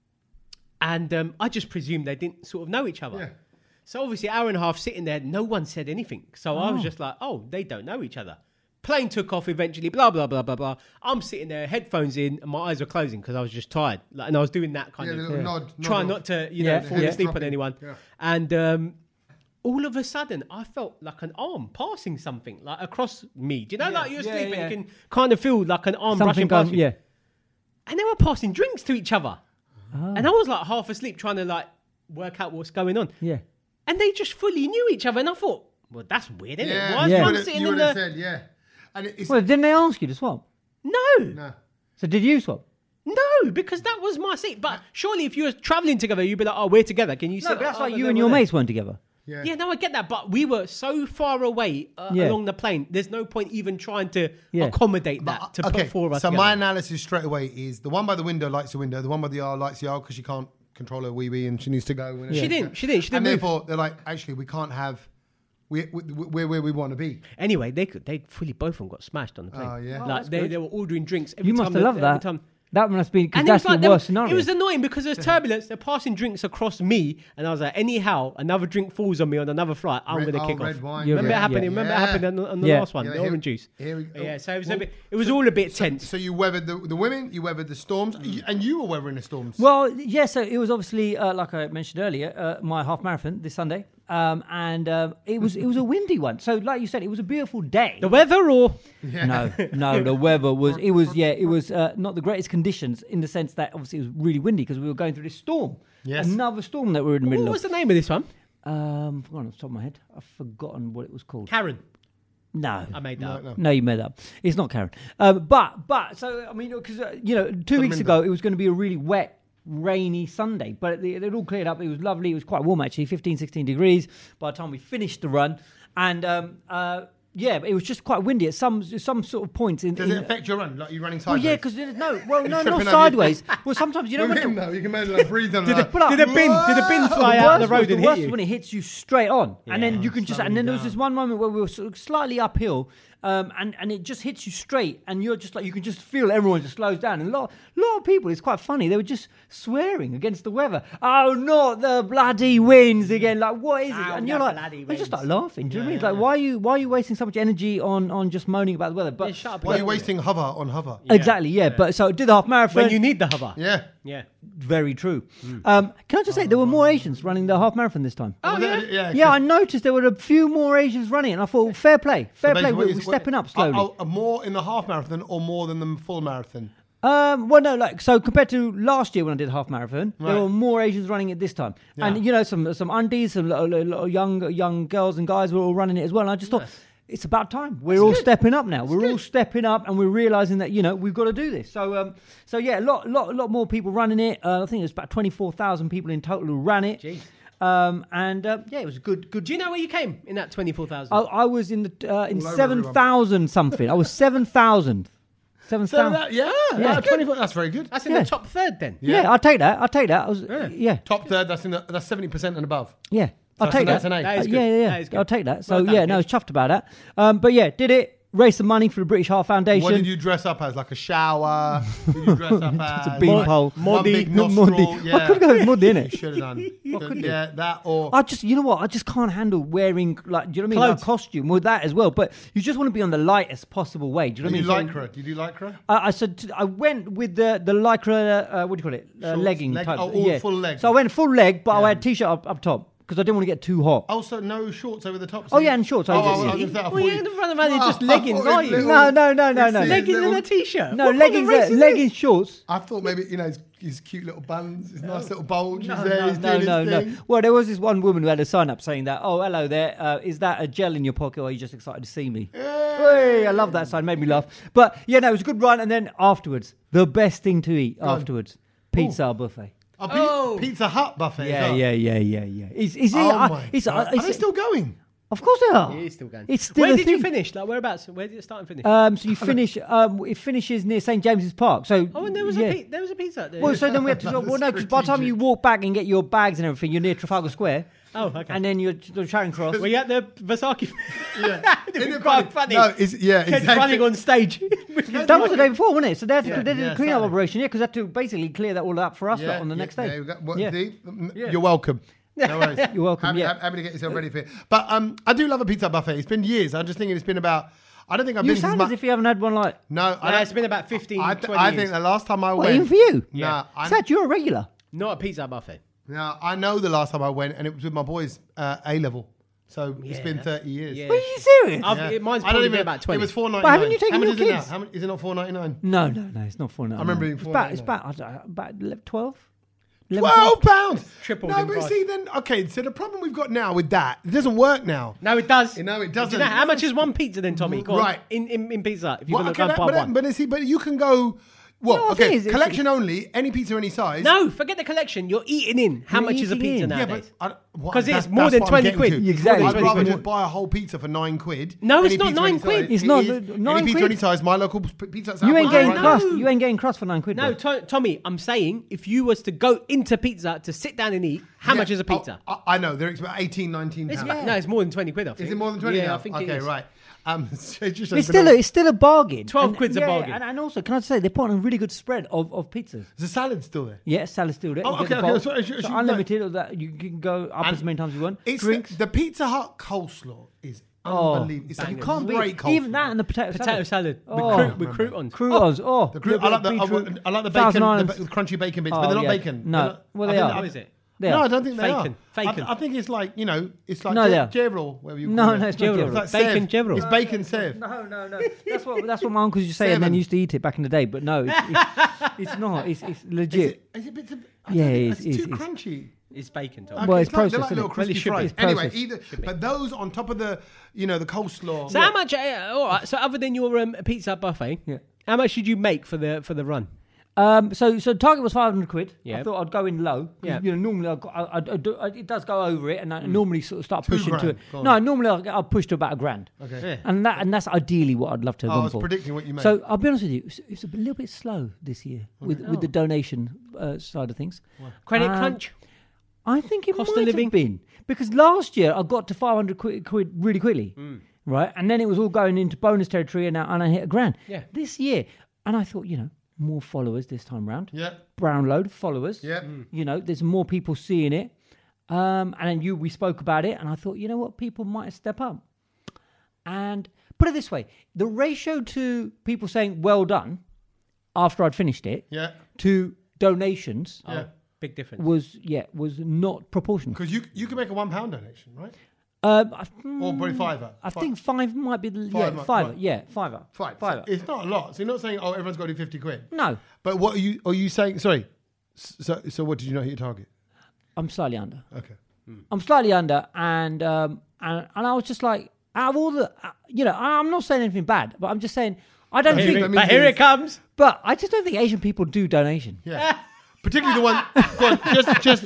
and um, I just presumed they didn't sort of know each other. Yeah. So obviously, hour and a half sitting there, no one said anything. So I was Oh. just like, oh, they don't know each other. Plane took off eventually, blah, blah, blah, blah, blah. I'm sitting there, headphones in, and my eyes were closing because I was just tired. Like, and I was doing that kind Yeah, the of, little nod, nod trying off. not to, you know, Yeah, fall yeah. asleep on Dropping. anyone. Yeah. And um, all of a sudden, I felt like an arm passing something, like across me. Do you know, like you're yeah, asleep yeah. and you can kind of feel like an arm Something brushing past going, you. yeah. And they were passing drinks to each other. Ah. And I was like half asleep trying to like work out what's going on. Yeah. And they just fully knew each other. And I thought, well, that's weird, isn't Yeah, it? Why is Yeah. you one would've- sitting you in would the... have said, yeah. And it- it's, Well, didn't they ask you to swap? No. no. So did you swap? No, because that was my seat. But surely if you were travelling together, you'd be like, oh, we're together. Can you sit? No, but that's oh, like no, you no, and we're your there. mates weren't together. Yeah. Yeah, no, I get that. But we were so far away uh, Yeah. along the plane. There's no point even trying to Yeah. accommodate that to okay, put four of us so together. my analysis straight away is the one by the window lights the window, the one by the aisle lights the aisle because she can't control her wee wee and she needs to go. When She it's- didn't, she didn't, she And didn't move. therefore, they're like, actually, we can't have. We, we, we're where we want to be. Anyway, they could, they fully both of them got smashed on the plane. Oh, yeah. Oh, like that's they, good. they were ordering drinks. Every You time must have that- loved every that. time- That must have been because And it was that's like your they worst were- scenario. it was annoying because there's turbulence. They're passing drinks across me, and I was like, anyhow, another drink falls on me on another flight, I'm Red- going to oh, kick red off. wine, You're Remember yeah, it happened? yeah. Remember Yeah. it happened on, the- on the Yeah. last one, Yeah, the here- orange juice. here we go. Yeah, so it was a Well, bit. It was all a bit So, tense. so you weathered the, the women, you weathered the storms, you- and you were weathering the storms. Well, yeah, so it was obviously, uh, like I mentioned earlier, uh, my half marathon this Sunday. Um, and um, it was it was a windy one. So, like you said, it was a beautiful day. The weather, or No, no, the weather was it was yeah, it was uh, not the greatest conditions in the sense that obviously it was really windy because we were going through this storm. Yes. Another storm that we were in the middle what of. was the name of this one? Um, forgotten off the top of my head. I've forgotten what it was called. Karen. No. I made that No, up. no. No, you made that up. It's not Karen. Um, but, but, so, I mean, because, uh, you know, two weeks ago, it was going to be a really wet, rainy Sunday, but it, it all cleared up. It was lovely. It was quite warm, actually, fifteen, sixteen degrees by the time we finished the run. And, um, uh, yeah, it was just quite windy at some some sort of points. In, Does in, it affect your run? Like you running Well, sideways? yeah, because no, well, no, Tripping not over your sideways. Well, sometimes you know With when him, the, though, you can imagine like breathe on Did that. the, But, did the bin? Did the bin fly the out the worst road was the and hit worst you? when it hits you straight on, and then Yeah. you can just. Slowing And then there was down. this one moment where we were sort of slightly uphill, um, and and it just hits you straight, and you're just like you can just feel everyone just slows down. And a lot, lot of people, it's quite funny. They were just swearing against the weather. Oh, not the bloody winds again! Like what is it? Oh, and the you're like, bloody I just winds. start laughing. Do you know what I mean? It's like why are you why are you wasting so much energy on on just moaning about the weather? But Yeah, shut up. Why are you wasting hover on hover? exactly, yeah. But so did the half marathon. When you need the hover. Yeah. Yeah. Very true. Um, can I just say there were more Asians running the half marathon this time? Oh, yeah. yeah. Yeah, I noticed there were a few more Asians running, and I thought, fair play, fair play. Basically, We're, what we're is- stepping what- up slowly. Oh, oh, more in the half marathon or more than the full marathon? Um, well, no, like so compared to last year when I did half marathon, Right. there were more Asians running it this time, Yeah. and you know, some some undies, some little, little young young girls and guys were all running it as well. And I just thought. It's about time. We're all stepping up now. we're all stepping up, and we're realizing that you know we've got to do this. So, um, so yeah, a lot, lot, lot more people running it. Uh, I think there's about twenty-four thousand people in total who ran it. Jeez. Um, and uh, yeah, it was a good, good. Do you know where you came in that twenty-four thousand? I, I was in the uh, in All over seven thousand something. I was seven thousand. Seven So thousand. that, yeah, Yeah. yeah. twenty-four, that's very good. That's in Yeah. the top third then. Yeah. I'll take that. I'll take that. I was, yeah, yeah. Top third, that's in the, that's seventy percent and above. I'll That's take an- that. that's an A. That is Uh, good. yeah, yeah, yeah. That is good. I'll take that. So Well done, yeah, no, I was kid. chuffed about that. Um, but yeah, did it. Raised some money for the British Heart Foundation. What did you dress up as? Like a shower? What did you dress up as? a beanpole. One, one Muddy. big nostril. Muddy. Yeah. I could go with muddy, innit? You should have done. couldn't yeah, that or I just, you know what? I just can't handle wearing like, do you know what I mean? Like Clothes. a costume with that as well. But you just want to be on the lightest possible way. Do you know you what I mean? lycra. Do you do lycra? I, I said to- I went with the the lycra. Uh, what do you call it? Uh, Shorts, legging leg- type. oh, all yeah. full leg. So I went full leg, but I Yeah. had t-shirt up, up top because I didn't want to get too hot. Also, no shorts over the top. Oh, yeah, and shorts Oh, over oh, the- I was gonna say, I Well, thought you you- ain't gonna run around in Oh, just I leggings, thought are it you? little- No, no, no, no, no. It's Leggings little- and a t-shirt. No, What kind of leggings, race uh, is leggings, shorts. I thought maybe you know his, his cute little buns, his nice little bulge. No, he's there, no, he's no, doing no, his no. thing. Well, there was this one woman who had a sign up saying that, oh, hello there, uh, is that a gel in your pocket or are you just excited to see me? Hey, I love that sign, made me laugh. But yeah, no, it was a good run. And then afterwards, the best thing to eat on. afterwards, pizza buffet. Oh, Pi- Oh. Pizza Hut buffet. Yeah, as well. yeah, yeah, yeah, yeah. Is, is it, Oh uh, my it's, uh, God. it's- Are they still going? Of course they are. It is still going. It's still Where a did you thing. finish? Like whereabouts? Where did it start and finish? Um, so you finish. Um, it finishes near Saint James's Park. So oh, and there was yeah. a pi- there was a pizza there. Well, so then we had to. Well, no, because by the time you walk back and get your bags and everything, you're near Trafalgar Square. Oh, okay. And then you're to the Charing Cross. were you at the Versace? Yeah. It'd be Isn't it quite funny. No, it's, yeah, Kids exactly. running on stage. That was the day before, wasn't it? So they had to, Yeah, they did yeah, a clean up Saturday. operation, yeah, because they had to basically clear that all up for us Yeah, lot on the yeah, next yeah, day. we got- what, Yeah. see? M- Yeah. You're welcome. No worries. You're welcome, Happy, yeah. happy to get yourself ready for it. But um, I do love a pizza buffet. It's been years. I'm just thinking it's been about. I don't think I've You been since sound my, as if you haven't had one like. No, I No, don't, it's been about fifteen, I, th- twenty I years. think the last time I What, went. even for you? Nah, I, Sad, you're a regular. Not a pizza buffet. nah, I know the last time I went, and it was with my boys uh, A level. So it's Yeah, been that's- thirty years. yeah. Are you serious? I've, Yeah. it, mine's I don't probably even been about twenty. It was four ninety But nine. haven't you taken How much your is it now? kids? How much, is it not four ninety nine? No, no, no, it's not four ninety. I remember it it's being about, it's $4.99. about, I don't know, about twelve. eleven, Twelve pounds. Tripled No, in but price. see, then okay. So the problem we've got now with that, it doesn't work now. No, it does. No, it Do doesn't. you know, how much is one pizza then, Tommy? Go on. Right. In, in, in pizza, if you're Well, going to okay, go that, and but, buy one. but see, but you can go. Well, No, the okay, thing is, it's- collection only, any pizza, any size. No, forget the collection. You're eating in. How You're much is a eating pizza in. Yeah, nowadays? but I- 'Cause that's- it's more that's than what I'm twenty getting quid. to. Exactly. I'd It's rather more- just buy a whole pizza for nine quid. No, it's Any not pizza, nine any quid. size. It's It not. is. Nine Any pizza, quid. any size. My local p- pizza. You ain't Southwest getting right now. crust. You ain't getting crust for nine quid. No, bro. to- Tommy, I'm saying if you was to go into pizza to sit down and eat, how Yeah. much is a pizza? Oh, I I know they're about eighteen, nineteen It's pounds. about, no, it's more than twenty quid. I think. Is it more than twenty? Yeah, now? I think okay, it is. right. Um, so it just It's shows still the- a, it's still a bargain. twelve And- quid's a yeah, bargain. And, and also, can I say they're putting on a really good spread of, of pizzas. Is the salad still there? Yeah, salad's still there. Oh, You get okay, the okay, bowl. so it's- it's- So you- unlimited, or that you can go up And as many times as you want. It's Drinks. the, the Pizza Hut coleslaw is Oh, unbelievable. It's a you can't beat great coleslaw. even that and the potato, Potato salad. Oh. With, cru- with croutons. Croutons. Oh, The cru- little I like the, bit I, of beetroot, want- I like the Thousand bacon, the Islands. ba- crunchy bacon bits, Oh, but they're not yeah. bacon. No. They're not- Well, I they think are. that- What is it? They No, are. I don't think they Faken. are. Faken. I, th- I think it's like, you know, it's like No, they are. Je- Gerald, whatever you No, call it. no, it's not Gerald. Gerald. It's like Bacon Sev. Gerald. It's bacon Sev. No, no, no. That's what that's what my uncle used to say, and then Seven. used to eat it back in the day. But no, it's, it's, it's not. It's, it's Is legit. it, is it a bit, I Yeah, don't think it it's is, too it is. crunchy. It's bacon, Tom. Okay, Well, it's like, they're processed, like isn't little it? Well, crispy it should be. fries. It's Anyway, processed. either, but those on top of the, you know, the coleslaw. So how much? Uh, all right. So other than your um, pizza buffet, Yeah. how much did you make for the for the run? Um, so so target was five hundred quid. Yeah. I thought I'd go in low. 'Cause, Yeah. You know, normally I, got, I, I, I do, I, it does go over it, and I normally sort of start Two pushing to grand. it. Go on. No, normally I'll, I'll push to about a grand. Okay. Yeah. And that and that's ideally what I'd love to have Oh, I gone was for. predicting what you meant. So I'll be honest with you, it's, it's a little bit slow this year with, with the donation uh, side of things. Credit Um, crunch. I think it Cost of might living? have been because last year I got to five hundred quid, quid really quickly, Mm. right? And then it was all going into bonus territory, and I, and I hit a grand. Yeah. This year, and I thought, you know, more followers this time round. Yeah. Brown load of followers. Yeah. You know, there's more people seeing it. Um, and then you, we spoke about it, and I thought, you know what, people might step up. And put it this way, the ratio to people saying well done after I'd finished it Yeah. to donations Yeah. Big difference. was yeah was not proportional. Because you you can make a one pound donation, right? Um, I, Or probably fiver. I Fi- think five might be the Five yeah might- fiver right. yeah fiver Fine. fiver. So it's not a lot. So you're not saying, oh, everyone's got to do fifty quid. No, But what are you are you saying? Sorry. So so what did you not hit your target? I'm slightly under. Okay. I'm slightly under, and um, and and I was just like, out of all the, uh, you know, I- I'm not saying anything bad, but I'm just saying I don't But think, here- but here it comes. but I just don't think Asian people do donation. Yeah. Particularly the one. Go on, just just.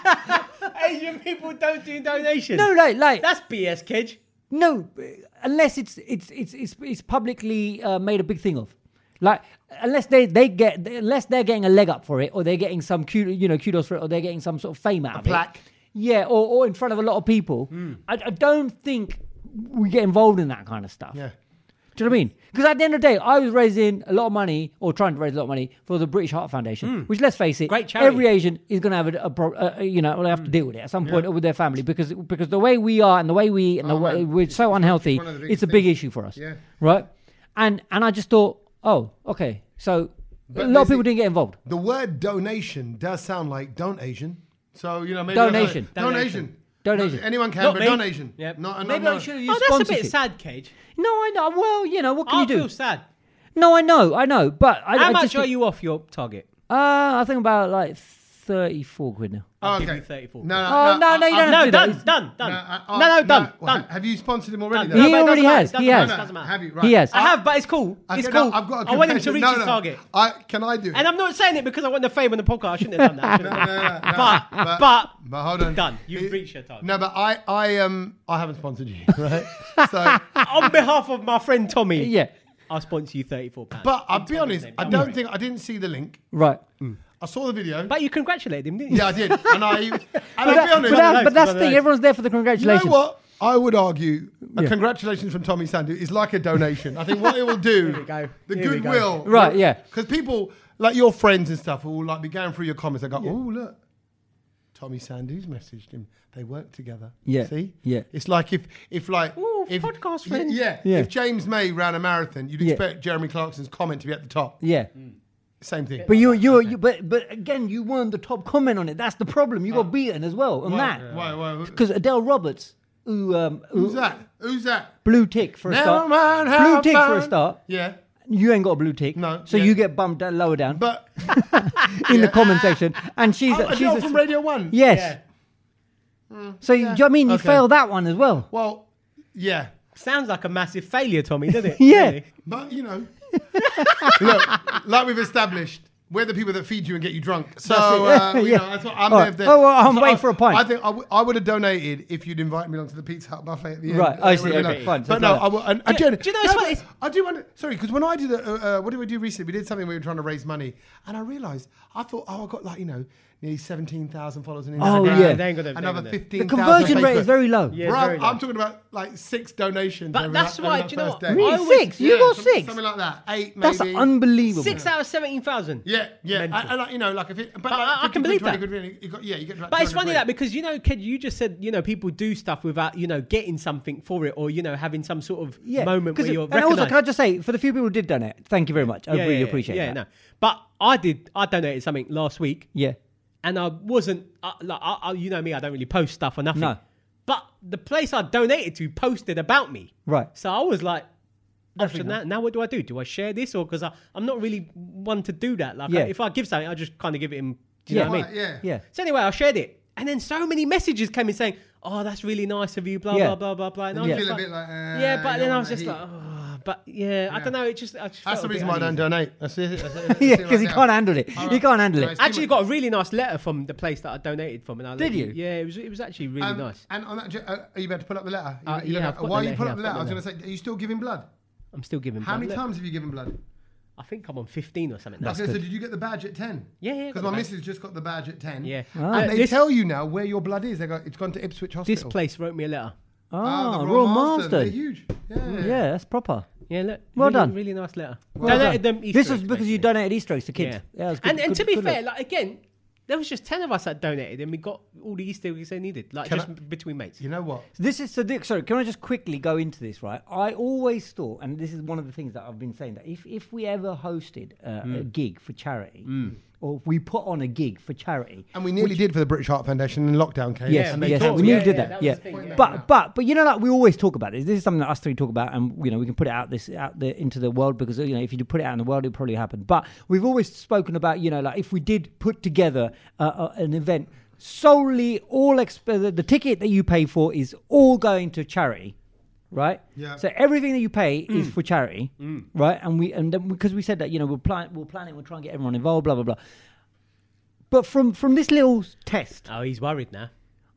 Asian people don't do donations. No, like like That's B S, kid. no, unless it's it's it's it's, it's publicly uh, made a big thing of, like unless they they get unless they're getting a leg up for it, or they're getting some cute you know kudos for it, or they're getting some sort of fame out of plaque. it. Yeah, or or in front of a lot of people. I, I don't think we get involved in that kind of stuff. Yeah. Do you know what I mean? Because at the end of the day, I was raising a lot of money, or trying to raise a lot of money for the British Heart Foundation, which, let's face it, Great charity. every Asian is going to have a, a, pro- a, a you know, will have to deal with it at some point with their family, because because the way we are and the way we eat and the Oh, way man. we're so unhealthy, one of the biggest it's a big things. issue for us. Yeah. Right? And and I just thought, oh, okay, so But a lot of there's people the- didn't get involved. The word donation does sound like don't Asian. So you know maybe Donation. Donation. Donation. Not- anyone can, Not but me. donation. Yep. Not, not, Maybe not, I should have Oh, used that's a sponsorship. bit sad, Cage. No, I know. Well, you know, what can I you do? feel sad. No, I know, I know, but I, How I much just are think- you off your target? Uh, I think about like thirty-four quid now. Oh, I'll give okay. you thirty-four. No, no, Oh, no, no, you don't No, have to do done, that. done, done. No, uh, uh, No, no, done, well, done. Have you sponsored him already? Done. then? He No, but it already doesn't has, matter, he it has. doesn't matter. Have you? Right. He has. I have, but it's cool. Okay, It's no, cool. I've got a I want him to confession. reach no, his no, no. target. I, can I do it? And I'm not saying it because I want the fame on the podcast. I shouldn't have done that. I shouldn't have no, done no, that. no, But, but, but, but hold on. done. You've It- reached your target. No, but I, I, um, I haven't sponsored you, right? So, On behalf of my friend Tommy, Yeah, I'll sponsor you thirty-four pounds. but I'll be honest, I Don't don't worry. think I didn't see the link. right. I saw the video. But you congratulated him, didn't you? Yeah, I did, and I, and But, I'll be that- honest. but, that- those, but that's one the of thing. those. Everyone's there for the You know congratulations. what? I would argue a Yeah. congratulations from Tommy Sandu is like a donation. I think what it will do, Here we go. the Here we go. goodwill, Right, yeah. because people like your friends and stuff will like be going through your comments. They go, "Oh, look, Tommy Sandu's messaged him. They work together." Yeah, see, yeah. It's like if if like Ooh, if podcast y- friends. yeah, Yeah. if James May ran a marathon, you'd Yeah. expect Jeremy Clarkson's comment to be at the top. Yeah. Same thing. But you, you, you, but, but again, you weren't the top comment on it. That's the problem. You got beaten as well on why, that. Why, why, Because Adele Roberts, who, um, who who's that? Who's that? blue tick for a Never start. mind Blue how tick for a fun- start. Yeah, You ain't got a blue tick. No, So yeah. you get bumped down, lower down but in the comment section. And she's, oh, a, she's Adele a, from Radio One. yes. So you, do you know what I mean? You Okay. failed that one as well. Well, yeah. Sounds like a massive failure, Tommy, doesn't it? Yeah. Really? But you know, look, like we've established, we're the people that feed you and get you drunk. So uh, That's it. you Yeah. know, that's what I'm All there. right. there. Oh, well, I'm So waiting I- for a pint. I think I, w- I would have donated if you'd invited me onto the Pizza Hut buffet at the end. Right, I It see, would have been okay, nice. fine. So But it's no, like I, will- and, I Do- gen- do you know no, it's what but it's- I do want to. Sorry, because when I did, a, uh, uh, what did we do recently? We did something. We were trying to raise money, and I realised I thought, oh, I got like you know. Nearly seventeen thousand followers on Oh, Instagram. yeah. They ain't got them, they ain't Another got them. fifteen. The conversion rate is very low. Yeah. Bruv, very low. I'm talking about like six donations. But over that's that, why, over that do you know first what? day. Really? I always- Six? You got some- six? Something like that. Eight, maybe. That's unbelievable. Six out of seventeen thousand. Yeah, yeah. Mental. And, and like, you know, like if it, but, But like I- I fifty can believe quid, that. twenty quid, really, you got, yeah, you get. Like But it's two hundred funny quid. that because, you know, Ked, you just said, you know, people do stuff without, you know, getting something for it or, you know, having some sort of Yeah. moment 'Cause where it- you're and also, recognised. can I just say, for the few people who did donate, thank you very much. I Yeah, really yeah, appreciate yeah, that. no. But I did, I donated something last week Yeah. and I wasn't uh, like I, I, you know me, I don't really post stuff or nothing. No. But the place I donated to posted about me. Right. So I was like, oh, so Definitely now, now what do I do? Do I share this or because I'm not really one to do that? Like Yeah. I, if I give something, I just kind of give it him. Do you Yeah. know what I mean? Right, yeah. Yeah. So anyway, I shared it, and then so many messages came in saying, "Oh, that's really nice of you." Blah Yeah. blah blah blah blah. And I You was feel just a bit like, uh, yeah, but you then don't I want was that just heat. like, oh, but yeah, I don't know. It just I just That's felt the a bit reason why I don't uneasy. donate. That's it. That's it. Yeah, because he can't handle it. All He right. can't handle Right, it. Steve, Actually, got a really nice letter from the place that I donated from, and I Did let you? Yeah, it was it was actually really Um, nice. And on that, ju- uh, are you about to pull up the letter? You- Uh, you yeah, look I've at- got While the you letter, pull yeah, up the I've letter, got I was the going to say, are you still giving blood? I'm still giving. How blood. many Look, times have you given blood? I think I'm on fifteen or something. That's Okay, so good. did you get the badge at ten? Yeah, yeah, Because got my the badge. missus just got the badge at ten. Yeah. Ah. And Uh, they this, tell you now where your blood is. They go, it's gone to Ipswich Hospital. this place wrote me a letter. Ah, the Royal Marsden, They're Marsden. huge. Yeah. Yeah, that's proper. Yeah, look. Well really, done. Really nice letter. Well Donated done. them Easter This was eggs, because you basically. donated Easter eggs to kids. Yeah. Yeah, it was good, and and good- to be good fair, look. like again, there was just ten of us that donated, and we got all the Easter eggs they needed, like Can just I- between mates. You know what? This is so. Dick, sorry, can I just quickly go into this? Right, I always thought, and this is one of the things that I've been saying, that if if we ever hosted uh, Mm. a gig for charity, or if we put on a gig for charity, And we nearly did for the British Heart Foundation in lockdown came. yes, and they yes, thought- we nearly yeah, did yeah, that. that was Yeah, the thing, yeah. but but but you know, like we always talk about this. This is something that us three talk about, and you know, we can put it out this out there into the world because you know, if you do put it out in the world, it'll probably happen. But we've always spoken about, you know, like if we did put together uh, uh, an event solely all exp- the, the ticket that you pay for is all going to charity. Right. Yeah. So everything that you pay is for charity, right? And we and then because we said that, you know, we'll plan, we'll plan it, we'll try and get everyone involved, blah blah blah. But from from this little test, Oh, he's worried now.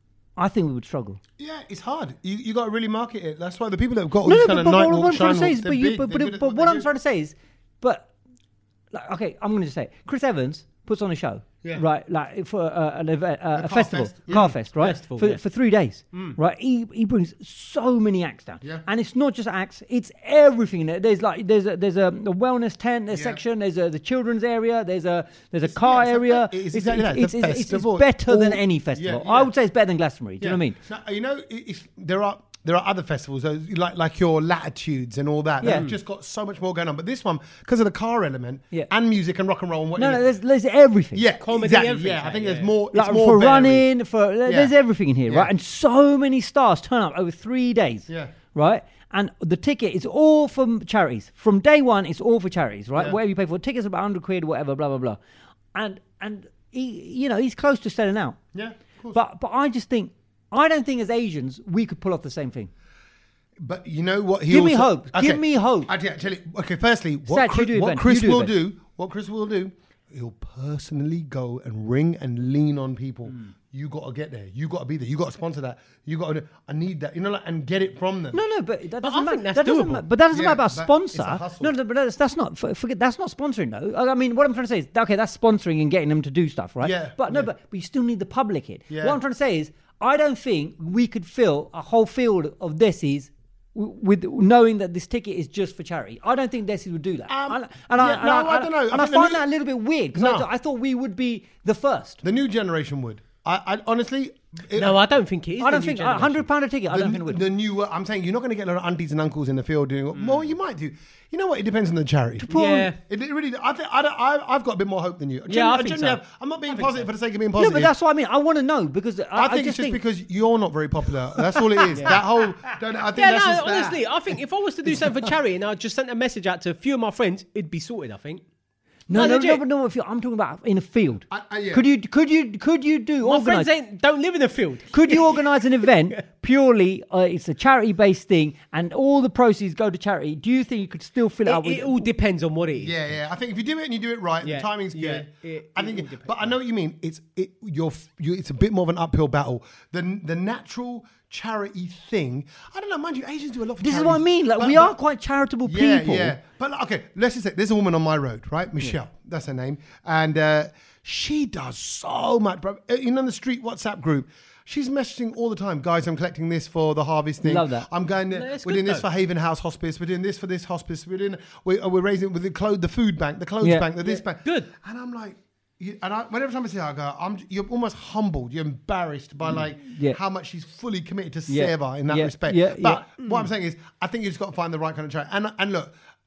I think we would struggle. Yeah, it's hard. You you got to really market it. That's why the people that have got all No, this no, kind but, of but night what walk, I'm trying to shine say walks, is, they're but you, big, but they're but, good at but what they I'm do. trying to say is, but like, okay, I'm going to say, Chris Evans puts on a show, Yeah. right? Like for uh, an event, uh, a, car festival, fest, yeah. car fest, right? Festival, for yeah. for three days, right? He he brings so many acts down, Yeah. and it's not just acts; it's everything. in there. There's like there's a there's a, a wellness tent, there's Yeah. section, there's a the children's area, there's a there's a car yeah, it's a fe- area. it's exactly that, it's a it's, it's, it's festival. better than All- any festival. yeah, I yeah. would say it's better than Glastonbury. Do you know what I mean? Now, you know, i- if there are there are other festivals uh, like like your Latitudes and all that. Yeah. They've just got so much more going on. But this one, because of the car element Yeah. and music and rock and roll and what. No, no, there's there's everything. yeah, Comedy, exactly. everything, Yeah, I think yeah. there's more. Like it's more for varied. running, for there's everything in here, Yeah. right? And so many stars turn up over three days, Yeah. right? And the ticket is all from charities. From day one, it's all for charities, right? Yeah. Whatever you pay for, tickets about hundred quid, whatever, blah blah blah. And and he, you know, he's close to selling out. Yeah, of course. But but I just think I don't think as Asians we could pull off the same thing. But you know what? He Give me also- hope. Give me hope. I tell tell you, okay, firstly, what, Sach, you Chris, do what event. Chris You do will event. do, what Chris will do, he'll personally go and ring and lean on people. Hmm. You got to get there. You got to be there. You got to sponsor that. You got to. I need that. You know, like, and get it from them. No, no, but that But doesn't I matter. think that's that doesn't doable. ma- but that doesn't Yeah, matter about but sponsor. it's a hustle. No, no, but that's, that's not. f- Forget that's not sponsoring though. I mean, what I'm trying to say is, okay, that's sponsoring and getting them to do stuff, right? Yeah, But no, yeah. but but you still need the public in. Yeah. What I'm trying to say is, I don't think we could fill a whole field of Desis w- with knowing that this ticket is just for charity. I don't think Desis would do that. Um, and, and I, yeah, and no, I, I don't know. I And I, think the find new- that a little bit weird because No. I, th- I thought we would be the first. The new generation would. I, I honestly. It, No, I don't think it is. I don't the new think a generation. hundred pound a ticket. I the, don't think it would. the new. I'm saying you're not going to get a lot of aunties and uncles in the field doing. Well, you might do. You know what? It depends on the charity. Yeah. It, it really. I think. I don't, I, I've got a bit more hope than you. Yeah, I Gen- think generally so. have- I'm not being I think positive so. for the sake of being No, positive. but that's what I mean. I want to know because I, I think I it's just just think because you're not very popular. That's all it is. That whole. Don't, I think Yeah, that's no, just that. honestly, I think if I was to do something for charity and I just sent a message out to a few of my friends, it'd be sorted, I think. No, No, no, no, legit. but no. If you, I'm talking about in a field. I- I- yeah. Uh, Could you, could you, could you do My organize? friends ain't don't live in the field. Could you organise an event purely? Uh, it's a charity-based thing, and all the proceeds go to charity. Do you think you could still fill it, up It, with? it all depends on what it is. Yeah, yeah. I think if you do it and you do it right, Yeah, the timing's yeah, good. it- I it think. all It, depends. but I know what you mean. It's it. You're, you It's a bit more of an uphill battle. The the natural charity thing. I don't know. Mind you, Asians do a lot for This is charities, what I mean. Like but- we but- are quite charitable Yeah, people. yeah. But like, okay, let's just say there's a woman on my road, right? Michelle, that's her name, and uh, she does so much. Bro. Uh, You know, the street WhatsApp group. She's messaging all the time, guys. I'm collecting this for the harvest thing. Love that. I'm going. No, To, it's we're good doing this though. for Haven House Hospice. We're doing this for this hospice. We're doing. We're, we're raising with the clothes, the food bank, the clothes Yeah. bank, the this bank. Good. And I'm like, you, and I, whenever time I see her, I go, I'm. You're almost humbled. You're embarrassed by like Yeah. how much she's fully committed to Yeah. Seva in that Yeah. respect. Yeah. But Yeah. what I'm saying is, I think you just got to find the right kind of charity. And and look.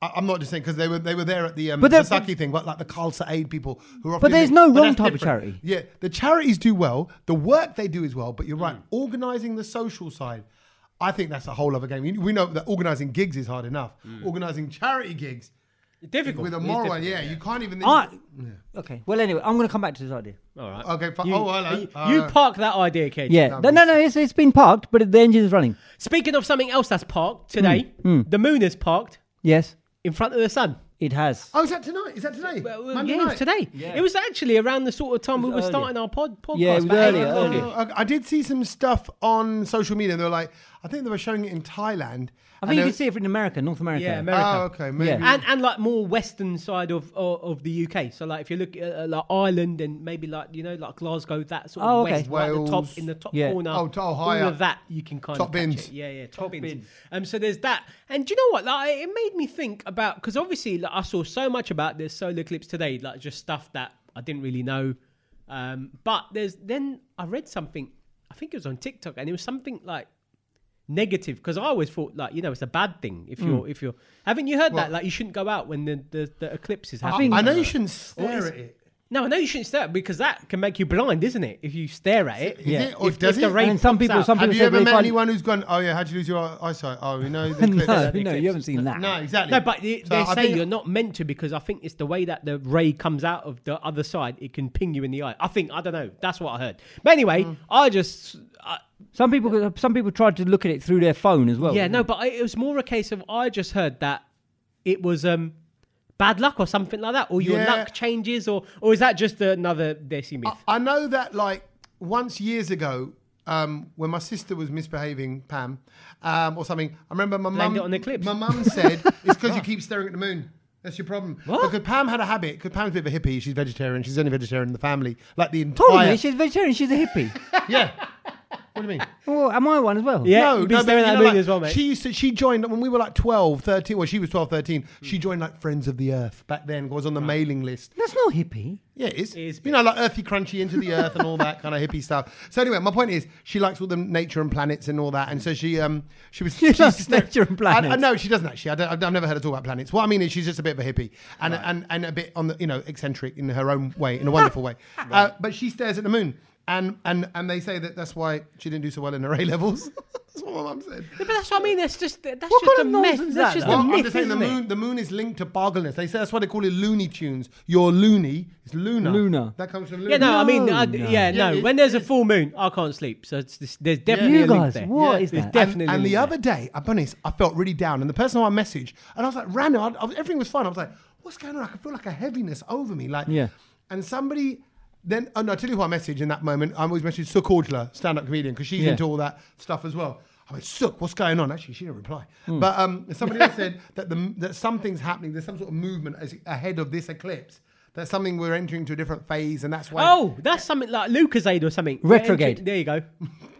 I, I'm not just saying because they were they were there at the um, But they're- Sasaki thing, but like the Khalsa Aid people who are. But often there's there. no But wrong that's type of different. charity. Yeah, the charities do well. The work they do is well, but you're right. Organising the social side, I think that's a whole other game. We- We know that organising gigs is hard enough. Organising charity gigs Difficult. with a It's moral one, difficult, yeah, you can't even. I, okay. Well, anyway, I'm going to come back to this idea. All right. Okay, fine. You, Oh, hello. you, Uh, you park that idea, Cage. Yeah. No, no, no. It's, it's been parked, but the engine is running. Speaking of something else that's parked today, Hmm, the moon is parked Yes, in front of the sun. it has. Oh, is that tonight? Is that today? Well, well, Monday yeah, it was night? today. Yeah. It was actually around the sort of time It we was were earlier. starting our pod, podcast. Yeah, it was about earlier, eight Oh, earlier. o'clock. I I did see some stuff on social media. And they were like, I think they were showing it in Thailand. I and think you they- can see it in America, North America. Yeah, America. Oh, okay, maybe. Yeah. And and like more western side of, of of the U K. So like if you look at uh, like Ireland and maybe like you know like Glasgow, that sort of Oh, okay. west, right at the top Wales. in the top Yeah. corner. Oh, to- oh, all higher. of that you can kind Top of catch bins. it. Yeah, yeah, top, Top bins. bins. Um, so there's that. And do you know what? Like it made me think about because obviously like, I saw so much about this solar eclipse today, like just stuff that I didn't really know. Um, but there's then I read something. I think it was on TikTok, and it was something like negative because I always thought like you know it's a bad thing if you're if you're haven't you heard Well- that like you shouldn't go out when the, the, the eclipse is I happening. think- I know you shouldn't stare is- at it. No, I know you shouldn't stare because that can make you blind, isn't it? If you stare at it, Is Yeah. it? Or If, does if the it? ray And some pops people- out. some Have people you say ever they met find- anyone who's gone, oh yeah, how'd you lose your eye- eyesight? Oh, you know, the no, eclipse. no, you haven't seen that. No, exactly. No, but they- So they're I saying think- you're not meant to because I think it's the way that the ray comes out of the other side. It can ping you in the eye. I think I don't know. That's what I heard. But anyway, Mm. I just I, Some people, some people tried to look at it through their phone as well. yeah no, but I, it was more a case of I just heard that it was um bad luck or something like that, or your Yeah. luck changes, or or is that just another desi myth? I know that like once years ago, um, when my sister was misbehaving, Pam, um, or something, I remember my Blamed mum. it on the eclipse. My mum said it's because you keep staring at the moon. That's your problem. What? Because Pam had a habit. Because Pam's a bit of a hippie. She's vegetarian. She's the only vegetarian in the family. Like the Told entire. me she's vegetarian. She's a hippie. Yeah. What do you mean? Well, am I one as well? Yeah. No, you'd be no, staring but at you the know, moon like, as well, mate. She used to. She joined when we were like twelve, thirteen. Well, she was twelve, thirteen. She joined like Friends of the Earth back then. Was on the mailing list. That's not hippie. Yeah, it is. It is a You know, like earthy, crunchy into the earth and all that kind of hippie stuff. So anyway, my point is, she likes all the nature and planets and all that, and so she um she was. She used loves to stare- nature and I, I, planets. no, she doesn't actually. I don't, I've never heard her talk about planets. What I mean is, she's just a bit of a hippie and and and a bit on the you know eccentric in her own way, in a wonderful way. Uh, but she stares at the moon. And, and and they say that that's why she didn't do so well in her A levels. That's what my mum said. Yeah, but that's what I mean. That's just that's What just kind a of myth. nonsense is That's that, just though? a Well, myth, I'm just saying the isn't it? moon. The moon is linked to boggleness. They say that's why they call it Looney Tunes. You're loony. It's lunar. Lunar. That comes from lunar. Yeah, no, I mean, No, I, no. yeah, no. Yeah, it- when there's a full moon, I can't sleep. So it's, this, there's definitely You a link guys, there. what Yeah. is There's that? definitely And, and a the link other day, I'll be honest, I felt really down. And the person who I messaged, and I was like, random, I, I was, everything was fine. I was like, what's going on? I could feel like a heaviness over me. Like, Yeah. And somebody, then, oh no, I'll tell you who I messaged in that moment. I always messaged Suk Aujla, stand-up comedian, because she's Yeah. into all that stuff as well. I went, Suk, what's going on? Actually, she didn't reply. Hmm. But um, somebody else said that the that something's happening. There's some sort of movement as, ahead of this eclipse. That something we're entering to a different phase, and that's why. Oh, that's something like Lucasade or something. Retrograde. There you go.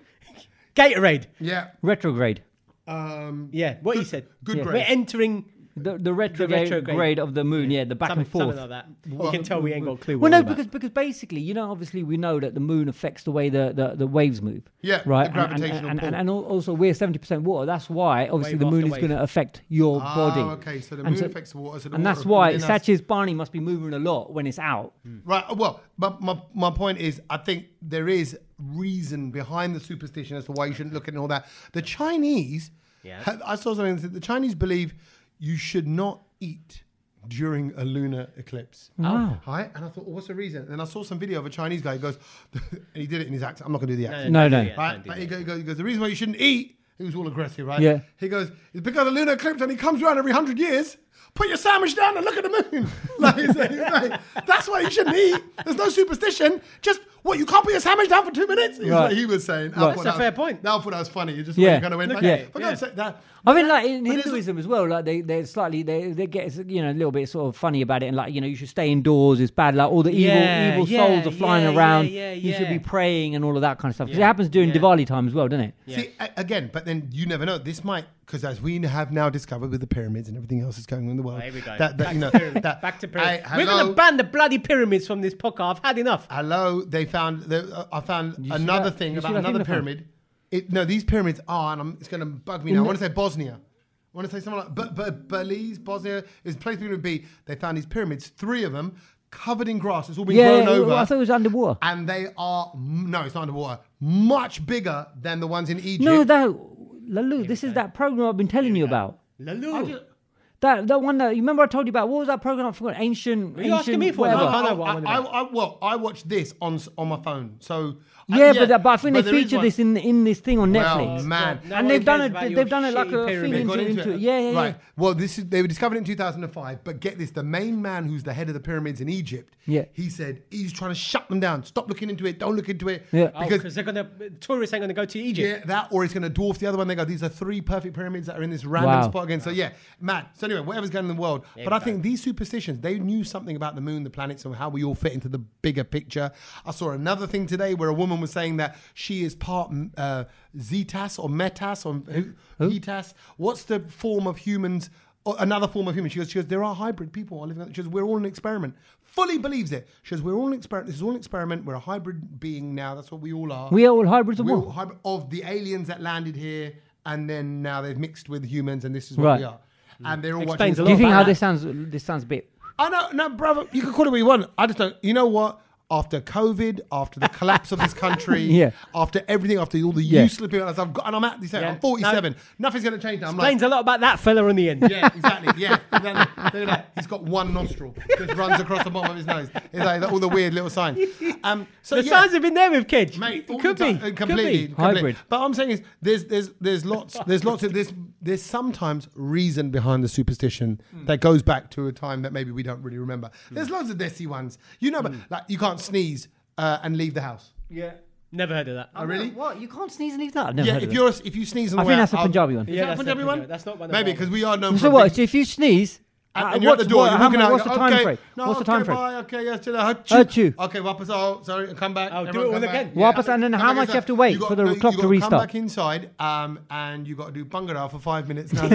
Gatorade. Yeah. Retrograde. Um, Yeah, what he said. good Yeah. grade. We're entering The, the retrograde retrograde. grade of the moon, yeah, the back something, and forth. something like that. You can tell we ain't got a clue. Well, what no, we're because about. because basically, you know, obviously we know that the moon affects the way the, the, the waves move. Yeah, right. the And- and, gravitational and, pull. and, and al- also we're seventy percent water. That's why obviously Wave the after moon is wave. going to affect your Ah, body. okay, so the And moon affects the water, so the and water that's why within us- Sachi's Barney must be moving a lot when it's out. Right. Well, but my, my point is, I think there is reason behind the superstition as to why you shouldn't look at it and all that. The Chinese, Yeah. ha- I saw something that said the Chinese believe you should not eat during a lunar eclipse. Wow. Right? And I thought, well, what's the reason? And I saw some video of a Chinese guy who goes, and he did it in his accent. I'm not going to do the accent. No, don't no. do that, Right? don't do But that. he, go, he, goes, he goes, the reason why you shouldn't eat, he was all aggressive, right? Yeah. He goes, it's because the lunar eclipse and he comes around every hundred years. Put your sandwich down and look at the moon. like, he's like, he's like, that's why you shouldn't eat. There's no superstition. Just, what, you can't put your sandwich down for two minutes? He was Right. like, he was saying. I Right. thought That's that a fair was- point. Now I thought that was funny. You just Yeah. kind of went, Look like, at it, for yeah. God's sake, that. I mean, like in But there's- Hinduism as well, like they they slightly they they get you know a little bit sort of funny about it, and like you know you should stay indoors. It's bad. Like all the evil Yeah, evil yeah, souls are flying yeah, around. yeah, yeah, You should yeah. be praying and all of that kind of stuff. 'Cause Yeah, it happens during yeah. Diwali time as well, doesn't it? Yeah. See, a- again, but then you never know. This might, because as we have now discovered with the pyramids and everything else that's going on in the world, Oh, here we go. that, that Back you to know, pyramids. that Back to pyramids. Hey, We're going to hello? ban the bloody pyramids from this podcast. I've had enough. Hello, they found. The, uh, I found You see another that? thing You see about that thing another they found? pyramid. It, no, these pyramids are, and I'm, it's going to bug me now. I want to say Bosnia. I want to say something like but, but Belize, Bosnia is a place people would be. They found these pyramids, three of them, covered in grass. It's all been Yeah, grown yeah, over. I thought it was underwater. And they are, no, it's not underwater, much bigger than the ones in Egypt. No, that Lalu, this is that program I've been telling you about. Lalu. That that one that you remember I told you about. What was that program? I forgot. Ancient. Are you asking ancient me for whatever. that? I know I, what I'm I, on about. I, well, I watched this on s- on my phone. So I- Yeah, but, that, but I think but they there is feature one- this in in this thing on Well, Netflix. man. No and one they've done cares it. about your They've done it like shitty a thing pyramid. They got into, into into it. it. Yeah, yeah, Right. yeah. Well, this is they were discovered in two thousand five, but get this: the main man who's the head of the pyramids in Egypt. Yeah. He said he's trying to shut them down. Stop looking into it. Don't look into it. Yeah. Oh, Because because they're gonna tourists ain't gonna go to Egypt. yeah, that or it's going to dwarf the other one. They go, these are three perfect pyramids that are in this random Wow. spot again. So yeah, mad. So anyway, whatever's going on in the world. but I think these superstitions, they knew something about the moon, the planets, and how we all fit into the bigger picture. I saw another thing today where a woman was saying that she is part uh, Zetas or Metas or Hetas. What's the form of humans? Or another form of human. She goes, she goes, there are hybrid people who are living. She goes, we're all an experiment. Fully believes it. She goes, we're all an experiment. This is all an experiment. We're a hybrid being now. That's what we all are. We are all hybrids of We're what? all hybrid of the aliens that landed here, and then now they've mixed with humans, and this is what Right. we are. And they're all Explains watching. a Do you lot think about how that. this sounds? This sounds a bit. I know, no, brother. You can call it what you want. I just don't. You know what? After COVID, after the collapse of this country, Yeah. after everything, after all the Yeah. useless people, I've got, and I'm at this. Yeah. I'm forty-seven. Nothing's going to change. Now. I'm like, Explains a lot about that fella on the end. yeah, exactly. Yeah, exactly. Look at that. He's got one nostril just runs across the bottom of his nose. It's like all the weird little signs. Um, so the yeah. signs have been there with Kedge. Mate, all could the be. time, uh, Could completely, be. completely. Hybrid. But what I'm saying is, there's there's there's lots there's lots of this. There's sometimes reason behind the superstition that goes back to a time that maybe we don't really remember. There's loads of desi ones, you know, but like you can't sneeze uh, and leave the house. Yeah. Never heard of that. Oh, really? What? You can't sneeze and leave that? I've never Yeah, heard if of you're it. if you sneeze on I the think way that's out, a I'll- Punjabi one. Is Yeah, that that's Punjabi the one? Punjabi. That's not one of Maybe ours. because we are known. So for a what? big- So if you sneeze, And, uh, and you're at the what's- door. what- You're how walking mu- out. What's the you go, time okay, frame? No, What's the okay, time frame? Bye, okay, yes, to the hut. Achoo. Okay, wapas. Oh, sorry, and come back. Oh, do Everyone it all come again. back. Wapas, and then come how back much inside. you have to wait You got- for the no, clock you to gotta restart? Come back inside, um, and you got to do bhangra for five minutes. Now,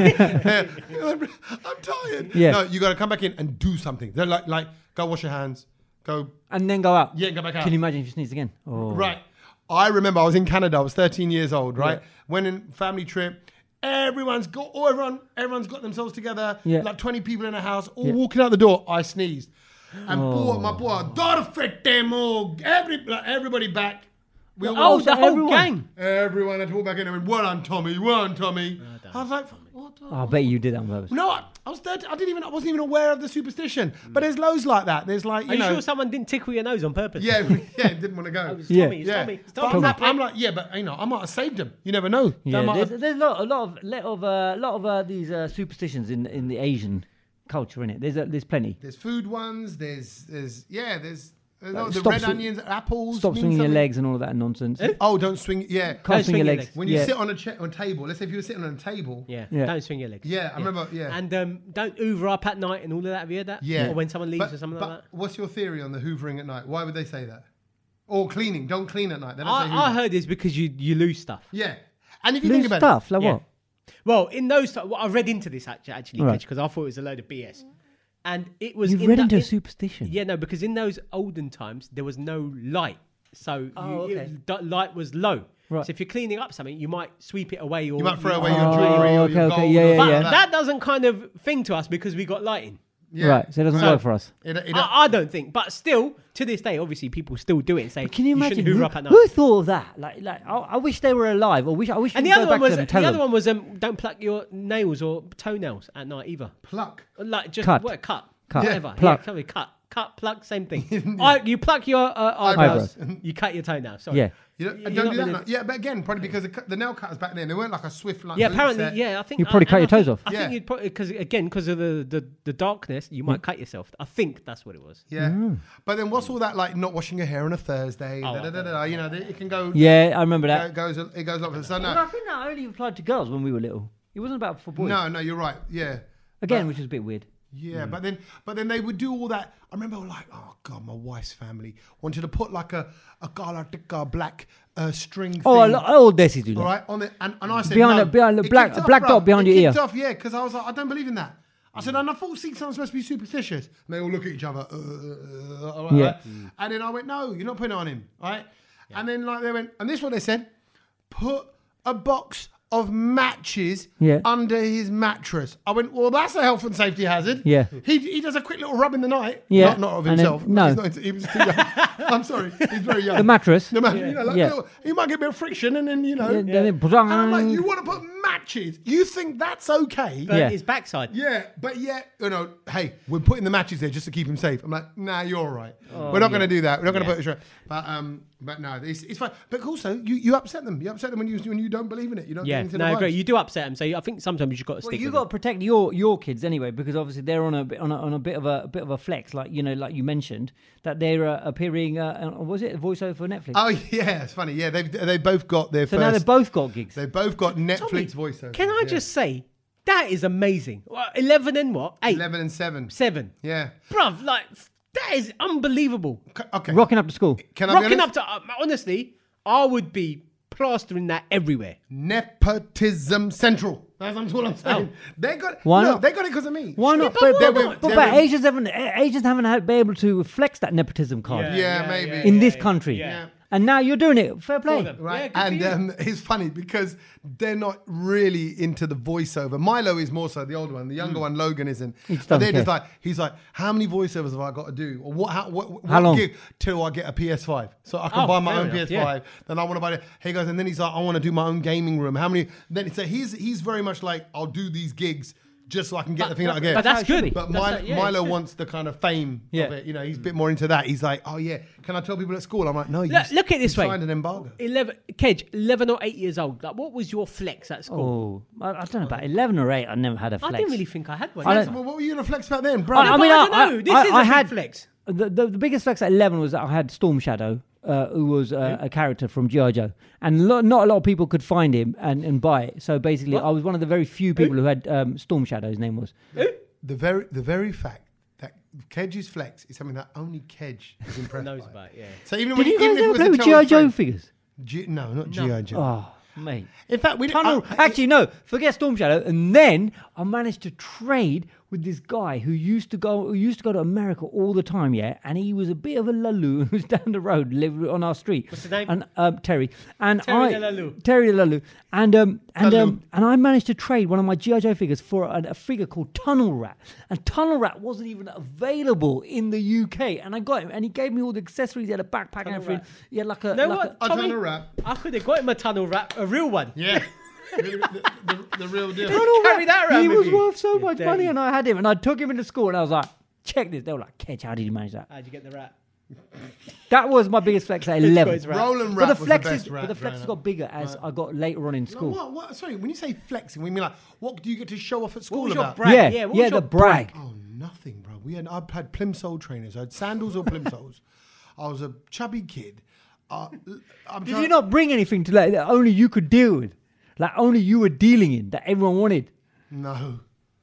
I'm tired. Yeah. No, you got to come back in and do something. They're like, like, go wash your hands. Go. And then go out. Yeah, go back out. Can you imagine if you sneeze again? Oh. Right. I remember I was in Canada. I was thirteen years old. Right. Went in family trip. Everyone's got. Oh, everyone. Everyone's got themselves together. Yeah. Like twenty people in a house. All Yeah. walking out the door. I sneezed. And boy, my boy, Dorfetemo, every like, everybody back. We all Oh, walked- the whole everyone. gang. everyone had to walk back in and went, well on Tommy, well on Tommy. I was like, what the? Oh, I bet you did that on purpose. No, I, I was thirteen. I didn't even. I wasn't even aware of the superstition. But there's loads like that. There's like you Are you know. sure someone didn't tickle your nose on purpose? yeah, yeah, didn't want to go. It's Yeah. Tommy. It's Yeah, Tommy. It's but Tommy. I'm, like, I'm like, yeah, but you know, I might have saved him. You never know. That Yeah, might there's, have- there's a lot, a lot of, lot of, uh, lot of uh, these uh, superstitions in in the Asian culture, in it. There's, uh, there's plenty. There's food ones. There's, there's, yeah, there's, there's no, the stop red swi- onions, apples. Stop mean swinging your something. legs and all of that nonsense. Oh, don't swing. Yeah, Can't Don't swing swing your your legs. legs. when you yeah. sit on a chair, on a table. Let's say if you were sitting on a table. Yeah. Yeah. Don't swing your legs. Yeah, I remember. Yeah, And um, don't Hoover up at night and all of that. Have you heard that? yeah. Or when someone leaves But- or something but like that. What's your theory on the hoovering at night? Why would they say that? Or cleaning? Don't clean at night. They don't say I, hoover. I heard it's because you you lose stuff. Yeah, and if you Loose think about stuff, like Yeah. what? Well, in those, well, I read into this actually, actually, Right. because I thought it was a load of B S, and it was. You've in read that- into a in- superstition. Yeah, no, because in those olden times there was no light, so Oh, you, okay. it- d- light was low. Right. So if you're cleaning up something, you might sweep it away, or you might throw away Oh, your jewelry or okay, your okay, gold. yeah, or yeah, something yeah. like that doesn't kind of thing to us because we got lighting. Yeah. Right, so it doesn't So- work for us. It, it, I, I don't think, but still, to this day, obviously, people still do it and say, But can you imagine shouldn't hoover who, up at night. who thought of that? Like, like I, I wish they were alive. Or wish I wish. And we the could other go one back was to them the and tell other them. one was um, don't pluck your nails or toenails at night either. pluck. Like just Cut. what cut, Cut. whatever. Yeah, Yeah, pluck. sorry, cut, cut, pluck, same thing. I, you pluck your uh, eyebrows, Eyebrows. you cut your toenails. Sorry. Yeah. You don't, You're don't not do that. really- no. Yeah, but again, probably because the, cu- the nail cutters back then they weren't like a swift like. Yeah, boot apparently, set. yeah. I think You probably uh, cut and your I toes think- off. I Yeah. think you'd probably because again because of the, the the darkness, you might cut yourself. I think that's what it was. Yeah, Mm. but then what's all that like? Not washing your hair on a Thursday. Oh, da, da, da, da, da, you know, it can go. Yeah, I remember It that. goes. It goes up. So Well, I no, think that only applied to girls when we were little. It wasn't about for boys. no, no. You're right. Yeah. Again, But- which is a bit weird. Yeah, but then but then they would do all that. I remember like, oh god, my wife's family wanted to put like a a galactica black uh, string. Oh, thing, a lot, all Desis do that. all right, on it, and, and I said Behind no. the- behind the It black- kicked off, black bruv. dot behind it your kicked ear. off, yeah, because I was like, I don't believe in that. I said, and I thought Sikh sounds supposed to be superstitious. And they all look at each other. Uh, uh, uh, all right, Yeah. right? And then I went, no, you're not putting it on him, all right? And then like they went, and this is what they said: put a box of matches Yeah. under his mattress. I went, well, that's a health and safety hazard. Yeah. He he does a quick little rub in the night. Yeah. Not, not of And then- himself. no. He's not into, he was too young. I'm sorry. He's very young. The mattress. The mattress. You know, like Yeah. a little, he might get a bit of friction and then, you know. Yeah, then it- And I'm like, you want to put matches? You think that's okay? But Yeah. his backside. Yeah, but yet, you know, hey, we're putting the matches there just to keep him safe. I'm like, nah, you're all right. we're not going to do that. We're not going to Yeah. put it. But um, but no, it's, it's fine. But also, you, you upset them. You upset them when you when you don't believe in it. You don't. Yeah, get into no, the I agree. vibes. You do upset him, so I think sometimes you just got to Well, stick you with got to it. protect your your kids anyway, because obviously they're on a bit on a, on a bit of a, a bit of a flex, like you know, like you mentioned that they're uh, appearing. Uh, uh, was it a voiceover for Netflix? Oh yeah, it's funny. Yeah, they've they both got their so first. now they've both got gigs. They've both got Netflix Tommy, voiceovers. Can I yeah. just say that is amazing? Well, Eleven and what? Eight, eleven and seven? seven, Yeah. bruv. Like that is unbelievable. C- Okay. Rocking up to school. Can I be Rocking honest? up to uh, honestly, I would be plastering that everywhere. Nepotism Central. That's all I'm saying. They got Why no, not? They got it because of me. Why not? but But, why but, not? but, They're but with- Asians haven't Asians haven't had, been able to flex that nepotism card Yeah, maybe. in this country, yeah. and now you're doing it. Fair play. them. Right, Yeah, good for and you. um, it's funny because they're not really into the voiceover. Milo is more so the older one. The younger one, Logan, isn't. He just But doesn't they're just care. like he's like, how many voiceovers have I got to do, or what? How, what, what How long? gig till I get a P S five, so I can Oh, buy my fair own enough, P S five. Then I want to buy it. He goes, and then he's like, I want to do my own gaming room. How many? Then so he's he's very much like, I'll do these gigs just so I can get the thing that I get. But that's how it should good. be. But That's Milo, that- yeah, Milo it's good. wants the kind of fame Yeah. of it. You know, he's a bit more into that. He's like, oh yeah, can I tell people at school? I'm like, no. You Look, look at it this you way. Signed an embargo. Eleven, Kedge, eleven or eight years old. Like, what was your flex at school? Oh, I, I don't know about eleven or eight. I never had a I flex. didn't really think I had one. I That's don't- Well, what were you gonna flex about then, bro? I, I but mean, I I, don't know. I- This I- is a I big had flex. The, the, the biggest flex at eleven was that I had Storm Shadow, uh, who was uh, a character from G I. Joe, and lo- not a lot of people could find him and, and buy it. So basically, I was one of the very few people who had um, Storm Shadow. His name was. The very the very fact that Kedge's flex is something that only Kedge is impressed knows by. about, yeah. So even Did when you even guys if it ever was play to with tell G I. his Joe friend- figures? G- no, not G I. Joe. Oh, mate. In fact, we Tunnel, I- actually, no. Forget Storm Shadow. And then I managed to trade with this guy who used to go, who used to go to America all the time. Yeah, and he was a bit of a laloo who was down the road, lived on our street. What's his name? And um, Terry. And Terry I, the laloo. Terry the laloo. And um, and Laloo. um, and I managed to trade one of my G I. Joe figures for a, a figure called Tunnel Rat. And Tunnel Rat wasn't even available in the U K. And I got him, and he gave me all the accessories. He had a backpack and Tunnel everything. Rat. He had like a. know like what? a- A Tommy, tunnel rat. I could have got him a tunnel wrap, a real one. Yeah. the, the, the, the real deal. Tunnel Carry Rat, that around He with was you. worth so You much dirty. money, and I had him, and I took him into school, and I was like, "Check this." They were like, "Kedge, how did you manage that?" How'd you get the rat? That was my biggest flex at eleven. his rat. Roland But Rat the was the flexes, best but rat the flexes growing got up. bigger as I got later on in No, school. what, what, sorry, when you say flexing, we mean like, what do you get to show off at school was your about? brag? Yeah, Yeah, what yeah, was your the brag. Oh, nothing, bro. We had I had plimsoll trainers. I had sandals or plimsolls. I was a chubby kid. Uh, I'm Did trying- you not bring anything to like that only you could deal with, like only you were dealing in that everyone wanted? No.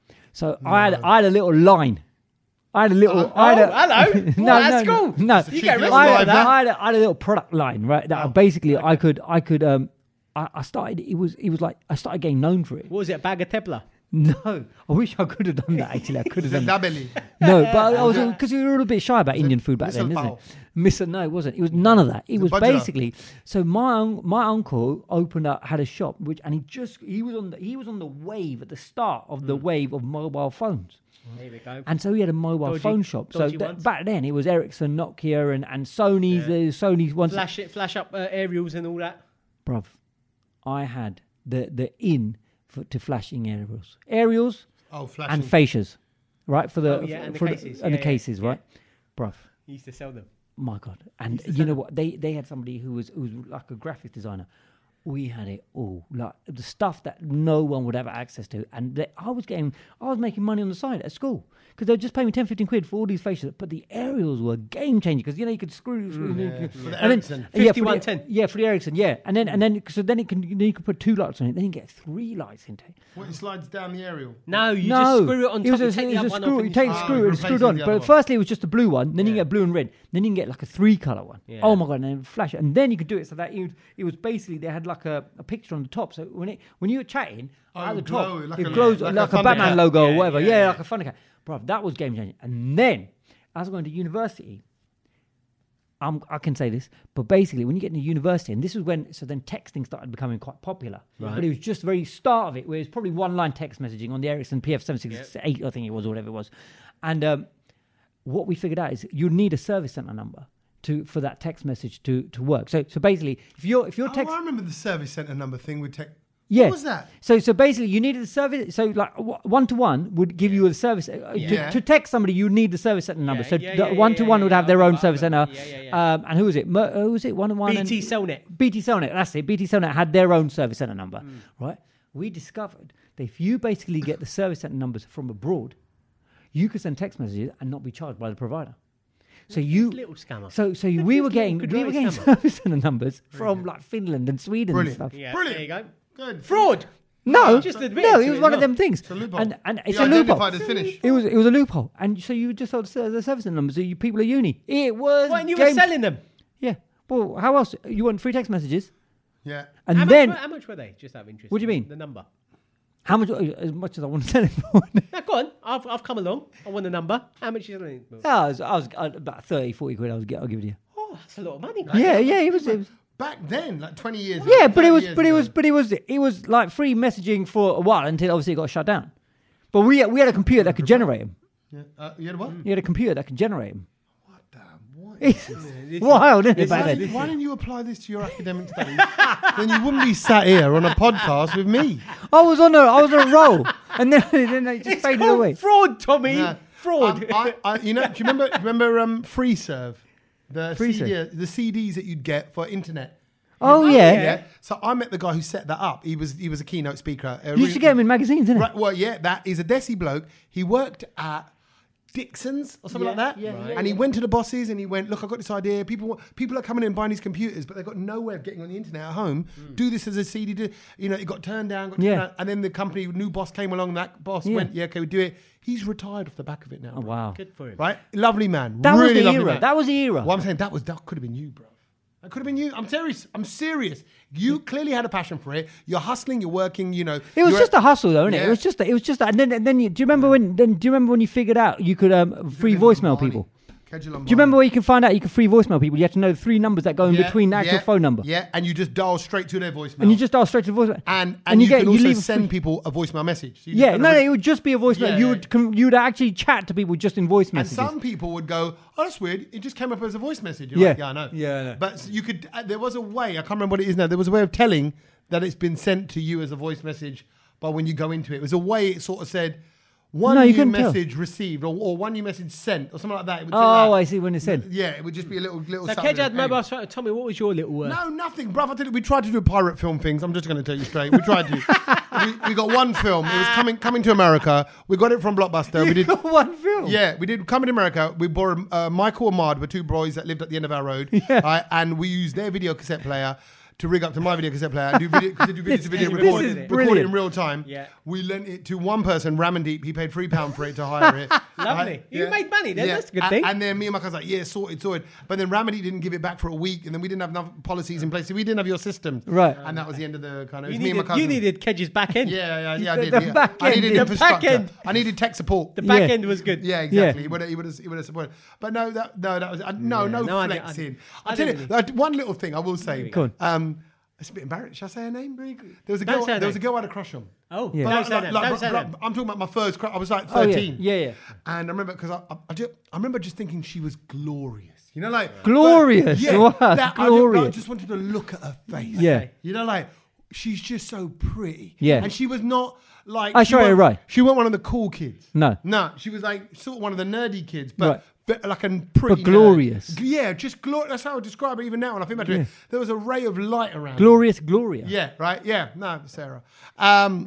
So I had I had a little line. I had a little. Oh, I had oh, a, hello. no, Well, that's no, cool. No, You cheeky get little I, arrested line, for had, that. I, had a, I had a little product line, right? That Oh, basically I could I could um I, I started. It was it was like I started getting known for it. What was it, a bag of Tepler? No, I wish I could have done that. Actually, I could have The done that. dabeli. No, but I was because we were a little bit shy about Indian food back Misal then, isn't pao. it? Mister, no, it wasn't. It was none of that. It was bajra. basically so my un- my uncle opened up had a shop which and he just he was on the he was on the wave at the start of Hmm. the wave of mobile phones. Here we go. And so he had a mobile Dodgy- phone shop. So dodgy th- ones. back then it was Ericsson, Nokia, and and Sony's Yeah. uh, Sony's ones. Flash it, flash up uh, aerials and all that. Bruv, I had the the in for, to flashing aerials, aerials Oh, flashing. and fascias, right for the Oh, yeah, and the for cases. and Yeah, the yeah, cases, yeah. right, bruv. He used to sell them. My God! And you know what? They they had somebody who was who was like a graphic designer. We had it all, like the stuff that no one would have access to, and they, I was getting, I was making money on the side at school because they would just pay me ten, fifteen quid for all these facials. But the aerials were game changing because you know you could screw, screw yeah. you could- For the and then- Ericsson. yeah, for the- fifty-one ten. yeah, for the Ericsson, yeah, and then and then so then it can then you could put two lights on it, then you get three lights into it. What, it slides down the aerial. No, you no, just screw it on top. was You a, take it the was other a one screw. off. You and take you- the Oh, screw it and replaces screwed on. the other But one. firstly, it was just a blue one. Then you Yeah. get blue and red. Then you can get like a three color one. Yeah. Oh my god! And then flash it, and then you could do it so that you, it was basically they had like a, a picture on the top. So when it when you were chatting Oh, at it the would top, glow like it a- glows like like, a a, Batman Thundercat. logo Yeah, or whatever. yeah, Yeah, yeah. like a Thundercat. Bro, that was game changing. And then as I was going to university, I'm, I can say this, but basically, when you get into university, and this is when, so then texting started becoming quite popular. Right. But it was just the very start of it, where it was probably one-line text messaging on the Ericsson P F seven sixty-eight, yep. I think it was, or whatever it was. And um, what we figured out is you need a service center number to for that text message to, to work. So so basically, if you're if you're Oh, text, I remember the service center number thing with tech. yeah. What was that? So so basically, you needed a service. So like one to one would give you a service. Uh, Yeah. to, to text somebody, you need the service center number. Yeah, so yeah, yeah, one to one yeah, would yeah, have yeah, their I own remember, service I center. remember. Yeah, yeah, Um, and who was it? Mer- who was it? One to one. B T Cellnet. B T Cellnet. That's it. B T Cellnet had their own service center number, Mm. right? We discovered that if you basically get the service center numbers from abroad, you could send text messages and not be charged by the provider. So you, Little scammer. so so Look we at were this getting little we were Kudrai getting scammer. service center numbers from like Finland and Sweden Brilliant. and stuff. Yeah, Brilliant. there you go. Good. Fraud. No, Just admit no, to it was it one as of them well. things. It's a loophole. And and it's You a loophole. identified as Finnish. It was it was a loophole, and so you just sold the the service center numbers to you people at uni. It was. What, and you were game- selling them? Yeah. Well, how else? You want free text messages, Yeah. and How then much, were- how much were they? Just out of interest. What do you mean? The number. how much? As much as I want to sell it for. Now, go on. I've, I've come along. I want the number. How much is it? Yeah, I was, I was uh, about thirty, forty quid. I was. I'll give it to you. Oh, that's a lot of money. Yeah, yeah. It was. It was Back then, like twenty years ago. yeah, but it thirty was. years But it ago. was. But it was. It was like free messaging for a while until obviously it got shut down. But we we had a computer that could generate them. Yeah. Uh, you had what? You had a computer that could generate them. What damn? What? It's wild, isn't it? Why, Back then? didn't- why didn't you apply this to your academic studies? Then you wouldn't be sat here on a podcast with me. I was on a I was on a roll, and then then they just It's faded called away. fraud, Tommy. Yeah. Fraud. Um, I, I, you know, do you remember? do you remember um, FreeServe, the FreeServe. C D, the C Ds that you'd get for internet. Oh, Oh, yeah. yeah. Yeah. So I met the guy who set that up. He was he was a keynote speaker. Uh, You used to get them in magazines, didn't it? Right, well, yeah, that is a Desi bloke. He worked at Dixon's or something Yeah, like that. yeah, Right. yeah, and he yeah. went to the bosses and he went, look, I've got this idea. People wa- people are coming in and buying these computers, but they've got no way of getting on the internet at home. Do this as a C D. Do, you know, it got turned down. Got turned Yeah. down, and then the company, new boss came along. And that boss Yeah. went, yeah, okay, we do it. He's retired off the back of it now. Oh wow, Good for him. Right? Lovely man. that was really the lovely era. man. That was the era. Well, I'm saying that was that could have been you, bro. That could have been you. I'm serious. I'm serious. You clearly had a passion for it. You're hustling. You're working. You know. It was you're just a hustle, though, isn't it? Yeah. It was just, a, it was just, a, and then, and then, you, do you remember when? Then, do you remember when you figured out you could um, free voicemail people? Do you remember where you can find out you can free voicemail people? You have to know the three numbers that go in Yeah, between the actual yeah, phone number, Yeah, and you just dial straight to their voicemail. and you just dial straight to the voicemail. and and, and you you, get- can you also leave a send free- people a voicemail message. So you just Yeah, kind no, of no, re- it would just be a voicemail. Yeah, you yeah. would com- you would actually chat to people just in voice And messages. some people would go, "Oh, that's weird. It just came up as a voice message." You're Yeah. like, yeah, I know. Yeah, I know. But you could. Uh, there was a way. I can't remember what it is now. There was a way of telling that it's been sent to you as a voice message. But when you go into it, it was a way. It sort of said one No, you new couldn't tell. message received or, or one new message sent or something like that. It would say Oh, that. I see when it said. Yeah, it would just be a little little. So, something. Kedge had mobile Anyway. phone. Tommy, what was your little. Uh, No, nothing, bruv. I tell you, we tried to do pirate film things. I'm just going to tell you straight. We tried to. we, we got one film. It was coming coming to America. We got it from Blockbuster. We did. one film. Yeah, we did Coming to America. We borrowed uh, Michael and Mard were two boys that lived at the end of our road, Yeah. right? And we used their video cassette player to rig up to my video cassette player and do video, cause they do video to video, This record, is it, record it brilliant. in real time. Yeah. We lent it to one person, Ramandeep. He paid three pound for it to hire it. Lovely. Right? You made money then. That's a good and, thing. And then me and my cousin like, yeah, sorted, sorted. But then Ramandeep didn't give it back for a week, and then we didn't have enough policies in place. So we didn't have your system, Right. And that was the end of the kind of. It you, was me and my needed, cousin. you needed Kedge's back end. Yeah, yeah, yeah. I The- did. the yeah. back I needed end. The infrastructure. back end. I needed tech support. The back Yeah. end was good. Yeah, exactly. Yeah. He would have, he would have, he would have supported. But no, that no, that was uh, no, Yeah, no, no, I didn't- I flexing. didn't- I I tell you, didn't uh, one little thing I will say. Go on. Um, it's a bit embarrassing. Should I say her name? There was a Don't girl. say her There was a name. girl I had a crush on. Oh, Yeah. But don't like- say like- that. like, Don't say but- that. but I'm talking about my first crush. I was like Oh, yeah. thirteen. Yeah, yeah. And I remember because I, I, I, just, I remember just thinking she was glorious. You know, like Glorious. Yeah, Wow, that- I, just, I glorious. just wanted to look at her face. Yeah. You know, like she's just so pretty. Yeah. And she was not like. I she sure you're weren't- right. She wasn't one of the cool kids. No. No, she was like sort of one of the nerdy kids, but. Right. But like a pretty But glorious. nerd. Yeah, just glorious. That's how I would describe it even now. When I think about it, there was a ray of light around. her. Glorious Gloria. Yeah, right. Yeah, no, Sarah. Um,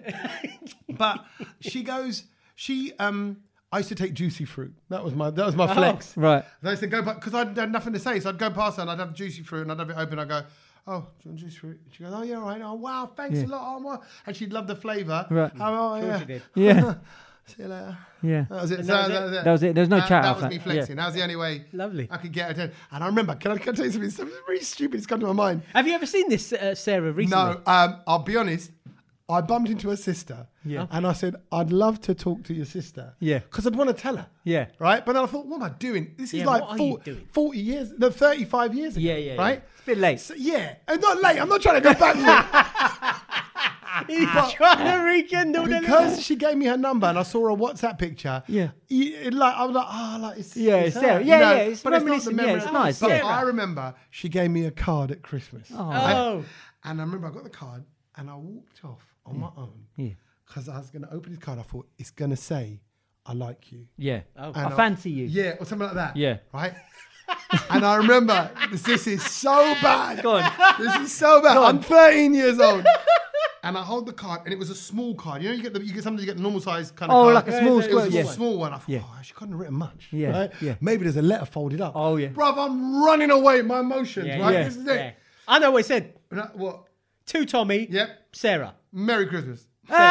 but she goes. She. Um, I used to take juicy fruit. That was my. That was my flex. Right. And I used to go, because I had nothing to say, so I'd go past her and I'd have juicy fruit and I'd have it open. I'd go, "Oh, do you want juicy fruit?" She goes, "Oh yeah, all right. Oh wow, thanks Yeah. a lot." Oh, wow. And she'd love the flavour. Right. Oh, oh, Sure yeah. she did. Yeah. See you later. Yeah. That was it. And So that was it? That was it. There was no that, chat That after was me that. flexing. Yeah. That was the only way. Lovely. I could get it. And I remember. Can I, can I tell you something? Something really stupid has come to my mind. Have you ever seen this, uh, Sarah, recently? No, um, I'll be honest. I bumped into her sister. Yeah. And I said, I'd love to talk to your sister. Yeah. Because I'd want to tell her. Yeah. Right? But then I thought, what am I doing? This is Yeah, like what are four, you doing? forty years, no, thirty-five years ago. Yeah, yeah, Right? yeah. It's a bit late. So, yeah. And not late. I'm not trying to go back for He's trying to rekindle it. the Because she gave me her number and I saw her WhatsApp picture. Yeah. It, like, I was like, oh, like, it's, Yeah, it's it's her, there. you Yeah, know, yeah, it's but it's not the reminiscent. Yeah, memory. it's nice, But yeah. I remember she gave me a card at Christmas. right? Oh. And I remember I got the card and I walked off on my own. Yeah. Because I was going to open this card. I thought, it's going to say, I like you. Yeah. Oh. And I fancy you. Yeah, or something like that. Yeah. Right? And I remember, this, this is so bad. Go on. This is so bad. I'm thirteen years old. And I hold the card, and it was a small card. You know, you get the, you get sometimes you get the normal size kind of Oh, card. like a small It was square. a Yeah. small one. I thought, Yeah. oh, she couldn't have written much. Yeah, Right? yeah. Maybe there's a letter folded up. Oh, yeah. Bruv, I'm running away. My emotions, Yeah, right? yeah, This is it. Yeah. I know what it said. And I- What? To Tommy. Yep. Sarah. Merry Christmas.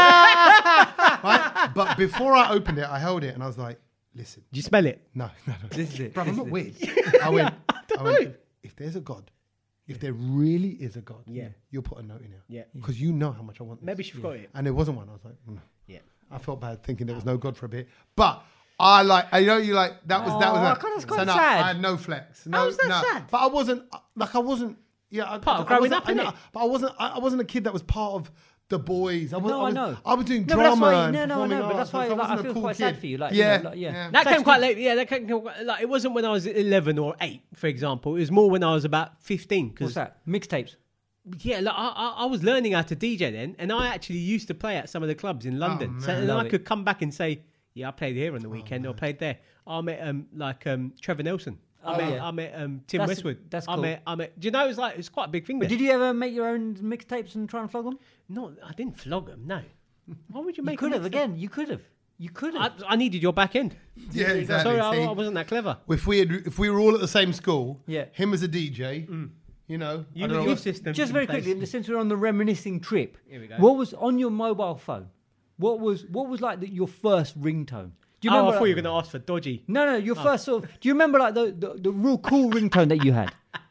Right? But before I opened it, I held it, and I was like, listen. Did you smell it? No, no, no. This is it. Bruv, This I'm not is weird. I went, I went, if there's a God, if there really is a God, Yeah. you'll put a note in here. Yeah. Because you know how much I want this. Maybe she forgot it. And there wasn't one. I was like, mm. Yeah. I felt bad thinking there was no God for a bit. But I like, I know you like, that was, that was, Oh, that. kinda- it's So kinda no, sad. I had no flex. No, How was that no. sad? But I wasn't, like, I wasn't, yeah. I, Part of I growing wasn't- up, I know, innit? But I wasn't, I, I wasn't a kid that was part of the boys. I was, No, I I was, know. I was doing No, but that's drama why- and no, no, performing no, but arts, that's why, so like, I wasn't a feel cool quite sad kid. for you, like, you yeah, know, like, yeah. That came Actually- quite late. Yeah, that came like it wasn't when I was eleven or eight, for example. It was more when I was about fifteen. What's that? Mixtapes. Yeah, like, I, I, I was learning how to D J then, and I actually used to play at some of the clubs in London. so man. then I Love it. could come back and say, "Yeah, I played here on the weekend, or I played there." I met um like um Trevor Nelson. I Oh, met yeah. I met um Tim That's- Westwood. that's I cool. met I met. Do you know it was like it's quite a big thing. But There. did you ever make your own mixtapes and try and flog them? No, I didn't flog them. No. Why would you You make? could a have mixtape? again. You could have. You could have. I, I needed your back end. Yeah, exactly. Sorry, I, See? I wasn't that clever. If we had, if we were all at the same school, Yeah. him as a D J, you know, You I with don't know. your system. Just in very place. quickly, since we're on the reminiscing trip, Here we go. what was on your mobile phone? What was what was like the, your first ringtone? Do you Oh, I remember? thought like- you were going to ask for dodgy. No, no, your first sort of. Do you remember like the, the, the real cool ringtone that you had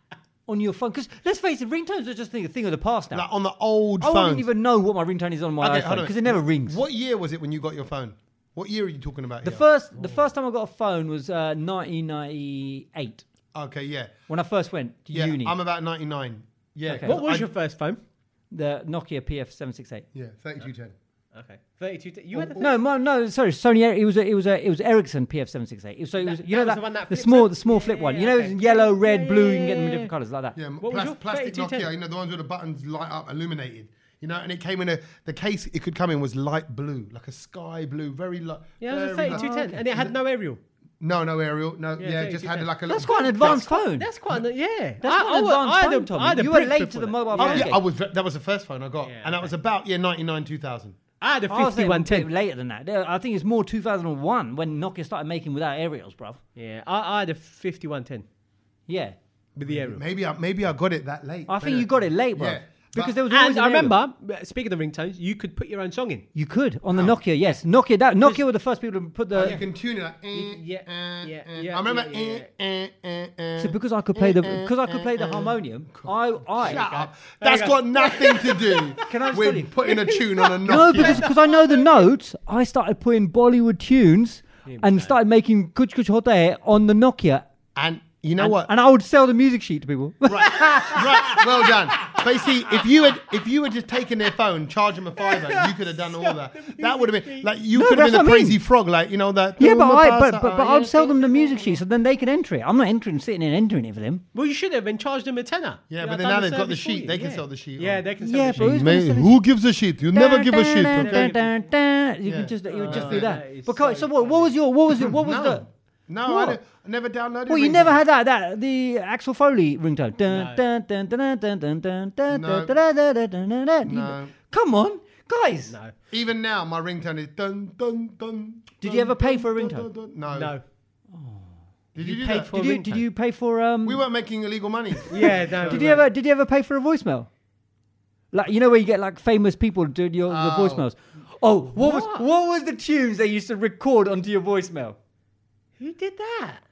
on your phone? Because let's face it, ringtones are just a thing of the past now. Like on the old I phones. wouldn't even know what my ringtone is on my Okay, iPhone hold on. because it never rings. What year was it when you got your phone? What year are you talking about The here? first, the first time I got a phone was uh, nineteen ninety-eight Okay, yeah. when I first went to Yeah, uni. I'm about ninety-nine. Yeah. Okay. What was I- your first phone? the Nokia P F seven sixty-eight. Yeah, thirty-two ten. Okay, thirty-two. T- you had a No, my, no, sorry, Sony. Eri- It was a, it was a, it was Ericsson P F seven sixty-eight. It was, so it was, That- you know that was that, the one that the flips small, up? the small Yeah, flip yeah, one. yeah, You know, okay. it's yellow, Yeah, red, yeah, blue. You yeah, can get them in yeah, different colours like that. Yeah, What was plas- your plastic thirty-two ten? Nokia, you know, the ones where the buttons light up, illuminated. You know, and it came in a, the case it could come in was light blue, like a sky blue, very light. Yeah, it was a very light. thirty-two ten, and it had no aerial. No, no aerial. No, Yeah, yeah, it just had 3210. like a little. That's quite an advanced phone. That's quite, a, yeah. That's I, quite I, an wa- advanced I had a- phone, Tommy. I had a You were brick late to before the that. mobile Oh, phone. yeah, game. I was. That was the first phone I got, Yeah, and that okay. was about yeah ninety-nine two thousand. I had a I was saying a fifty-one bit ten. later than that. I think it's more two thousand one when Nokia started making without aerials, bruv. Yeah, I, I had a fifty-one ten Yeah, with the aerial. Maybe I maybe I got it that late. I think innit? you got it late, bruv. Yeah, Because but- there was always And an I aerial. remember, uh, speaking of ringtones, you could put your own song in. You could on the Nokia, yes. Nokia, that Nokia were the first people to put the. Oh, you can tune it. Like, eh, yeah, eh, yeah, eh. yeah, I remember. yeah, yeah, eh, eh, eh, eh. So because I could play the because I could play the harmonium, I I Shut up. There you That's go. got nothing to do Can I just tell you? with putting a tune on a Nokia. no because because I know the notes. I started putting Bollywood tunes and started making Kuch Kuch Hota Hai on the Nokia, And you know and, what? and I would sell the music sheet to people. right, right, well done. But see, if you had if you had just taken their phone, charged them a fiver, you could have done all that. That would have been like you No, could have that's been a what I mean. crazy frog, like you know that. Yeah, but "Oh, I my but pasa, but, oh, but yeah." I'd sell them the music sheet, so then they can enter it. I'm not entering, sitting and entering it for them. Well, you should have been charged them a tenner. Yeah, I've but then done now the they've got the service for sheet. you, They can yeah. sell the sheet Yeah, on. they can sell Yeah, the but sheet. who's gonna Mate, sell who gives a shit? You never give a shit. Dun, Okay. dun, dun. You Yeah. could just you would just Oh, do that that. is Because so so what, what was your what was your what was No, the no, What? I, didn't- I never downloaded. well you ringtone. never had that that the Axel Foley ringtone. Dun, No. dun, dun, dun, dun, dun, dun, dun, No. dun, dun, dun, dun, dun, dun, dun. You- No. Come on, guys. No, Even now, my ringtone is dun dun dun. Did dun, you ever pay dun, for a dun, ringtone? dun, dun. No. no. Did you, You do paid that? for- Did you did you pay for um? We weren't making illegal money. Yeah, no. Did you ever did you ever pay for a voicemail? Like you know where you get like famous people doing your the Oh. voicemails. Oh, what, was What? what was the tunes they used to record onto your voicemail? Who did that?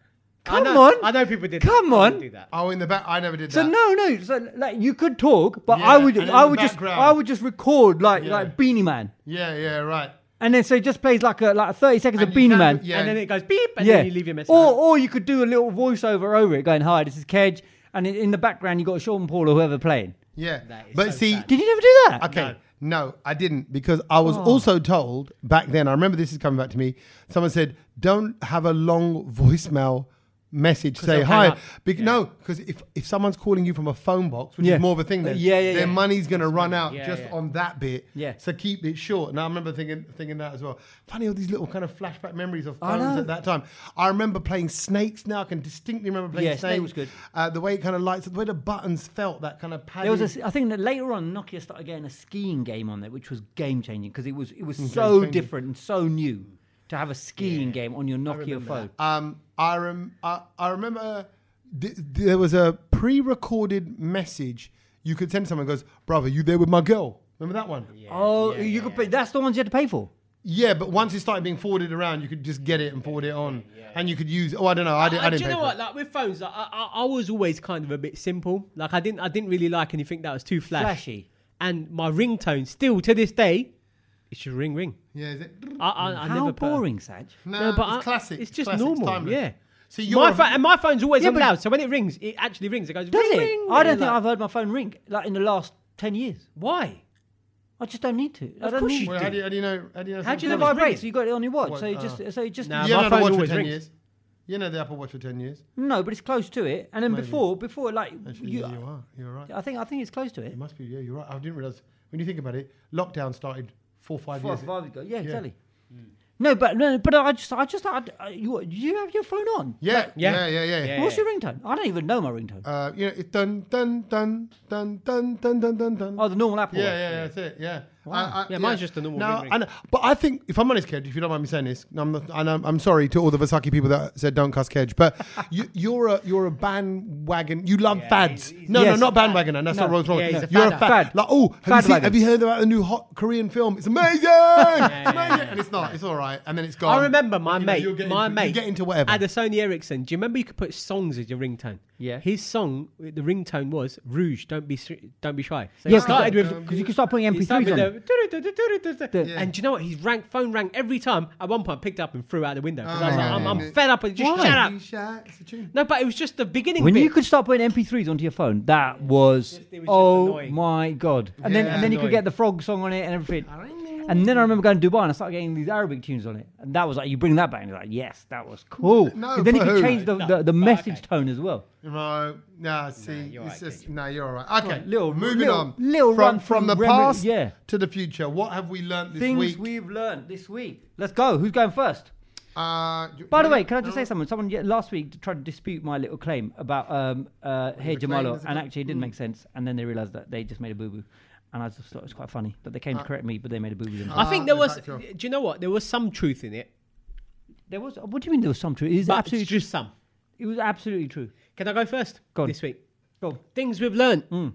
Come I know, on. I know people did. Come that. I on. would do that. Oh, in the back, I never did So that. no, no. So like you could talk, but Yeah, I would, and in I the would just, background. I would just record like Yeah. like Beanie Man, Yeah, yeah, right. and then so it just plays like a like thirty seconds And of you Beanie can- Man. yeah. And then it goes beep, and yeah. then you leave your message. Or or you could do a little voiceover over it, going, "Hi, this is Kedge," and in, in the background you got Sean Paul or whoever playing. Yeah. That is But so see, sad. Did you never do that? okay, no. I didn't because I was also told back then, I remember this is coming back to me, someone said, don't have a long voicemail message, say they'll hi. hang up. Bec- No, because if, if someone's calling you from a phone box, which Yeah. is more of a thing then, Uh, yeah, yeah, their yeah. money's going to run out Yeah, just yeah. on that bit. Yeah. So keep it short. And I remember thinking thinking that as well. Funny, all these little kind of flashback memories of I phones know. at that time. I remember playing Snakes now. I can distinctly remember playing Yeah, Snakes. Snake was good. Uh, the way it kind of lights, the way the buttons felt, that kind of padded. There was a, I think that later on Nokia started getting a skiing game on there, which was game changing because it was it was so changing. different and so new to have a skiing game on your Nokia phone. Um, I, rem- I, I remember th- there was a pre-recorded message you could send someone goes, brother, you there with my girl? Remember that one? Yeah. oh, you could pay, that's the ones you had to pay for. but once it started being forwarded around, you could just get it and forward it on. And you could use, oh, I don't know, I, did, I Uh, didn't do you pay know for what? it. Like with phones, like, I, I, I was always kind of a bit simple. Like I didn't, I didn't really like anything that was too flash. Flashy. And my ringtone, still to this day, it should ring ring. Yeah, is it? I, I, I How never put- boring, Saj. No, No, but it's I- classic. It's just classic, normal. timeless. Yeah. See, you're My a- phone, and my phone's always Yeah, on but- loud, so when it rings, it actually rings. It goes. Does ring, it? ring, I don't and think like- I've heard my phone ring like in the last ten years. Why? I just don't need to. I Of don't course need you Well, to. how, do you, how do you know? How do you know? How do you It know something's it's vibrates. So you got it on your watch. What, So you uh, just so you just Nah, You my know the phone watch for always ten rings. years. You know the Apple Watch for ten years. no, but it's close to it. And then Maybe. before before like Actually, you, yeah, you are. You're right. I think I think it's close to it. It must be. Yeah, you're right. I didn't realize when you think about it. Lockdown started four, five Four or years. five ago. Yeah, Yeah. exactly. No, but no, but I just I just I, I, you do you have your phone on? Yeah, Yeah. yeah, yeah, yeah. Yeah. What's your ringtone? I don't even know my ringtone. Uh, you know, it's dun dun dun dun dun dun dun dun dun. Oh, the normal Apple. yeah, one. yeah, that's it. Yeah. I, I, Yeah, mine's just a normal No, ring ring. I know, but I think if I'm honest, Kedge, if you don't mind me saying this, I'm not, and I'm, I'm sorry to all the Vasaki people that said don't cuss Kedge, but you, you're a you're a bandwagon. You love fads. he's- he's- no, Yes. no, not bandwagoner. That's No. not what's wrong. Yeah, he's a you're a fadder. fad. Fad. Like, oh, have you, Fad seen, wagon. have you heard about the new hot Korean film? It's amazing. it's amazing, and it's not. It's all right, and then it's gone. I remember my You know, mate, you'll get my into, mate, you get into whatever. had a Sony Ericsson. Do you remember you could put songs as your ringtone? Yeah. His song, the ringtone was "Rouge." Don't be, str- don't be shy. So Yeah, he started with. because you can start putting M P He threes started on. with it. the, and do you know what? His rank, phone rang every time. At one point, I picked up and threw it out the window. 'Cause I was Oh, like, yeah, I'm, yeah, I'm yeah. fed up. And just Why? shut up. You shout, it's a tune. No, but it was just the beginning When bit. you could start putting M P threes onto your phone, that was, just- it was just oh annoying. my god! And then Yeah. and then you could Annoying. get the frog song on it and everything. And then I remember going to Dubai and I started getting these Arabic tunes on it, and that was like you bring that back and you're like, yes, that was cool. No, 'Cause then you for could who? change the, No, the, the but message okay. tone as well. No, no, see, you're it's right, just, Kedge. no, you're all right. Okay, Little- moving little- on. little from, run from through the remem- past yeah. to the future. What have we learnt this Things week? we've learned this week. Let's go. Who's going first? Uh, do- By the no, way, can I just no. say something? Someone yeah, last week tried to dispute my little claim about um, uh, Hey claim? Jamalo, There's a and claim? actually it didn't make sense. And then they realised that they just made a boo boo, and I just thought it was quite funny that they came to correct me, but they made a boo boo. I think there Ah, was. the factual. Do you know what? There was some truth in it, There was. What do you mean there was some truth? It is but absolutely it's true. just some. It was absolutely true. Can I go first? Go on. This week. Go on. Things we've learned. Mm.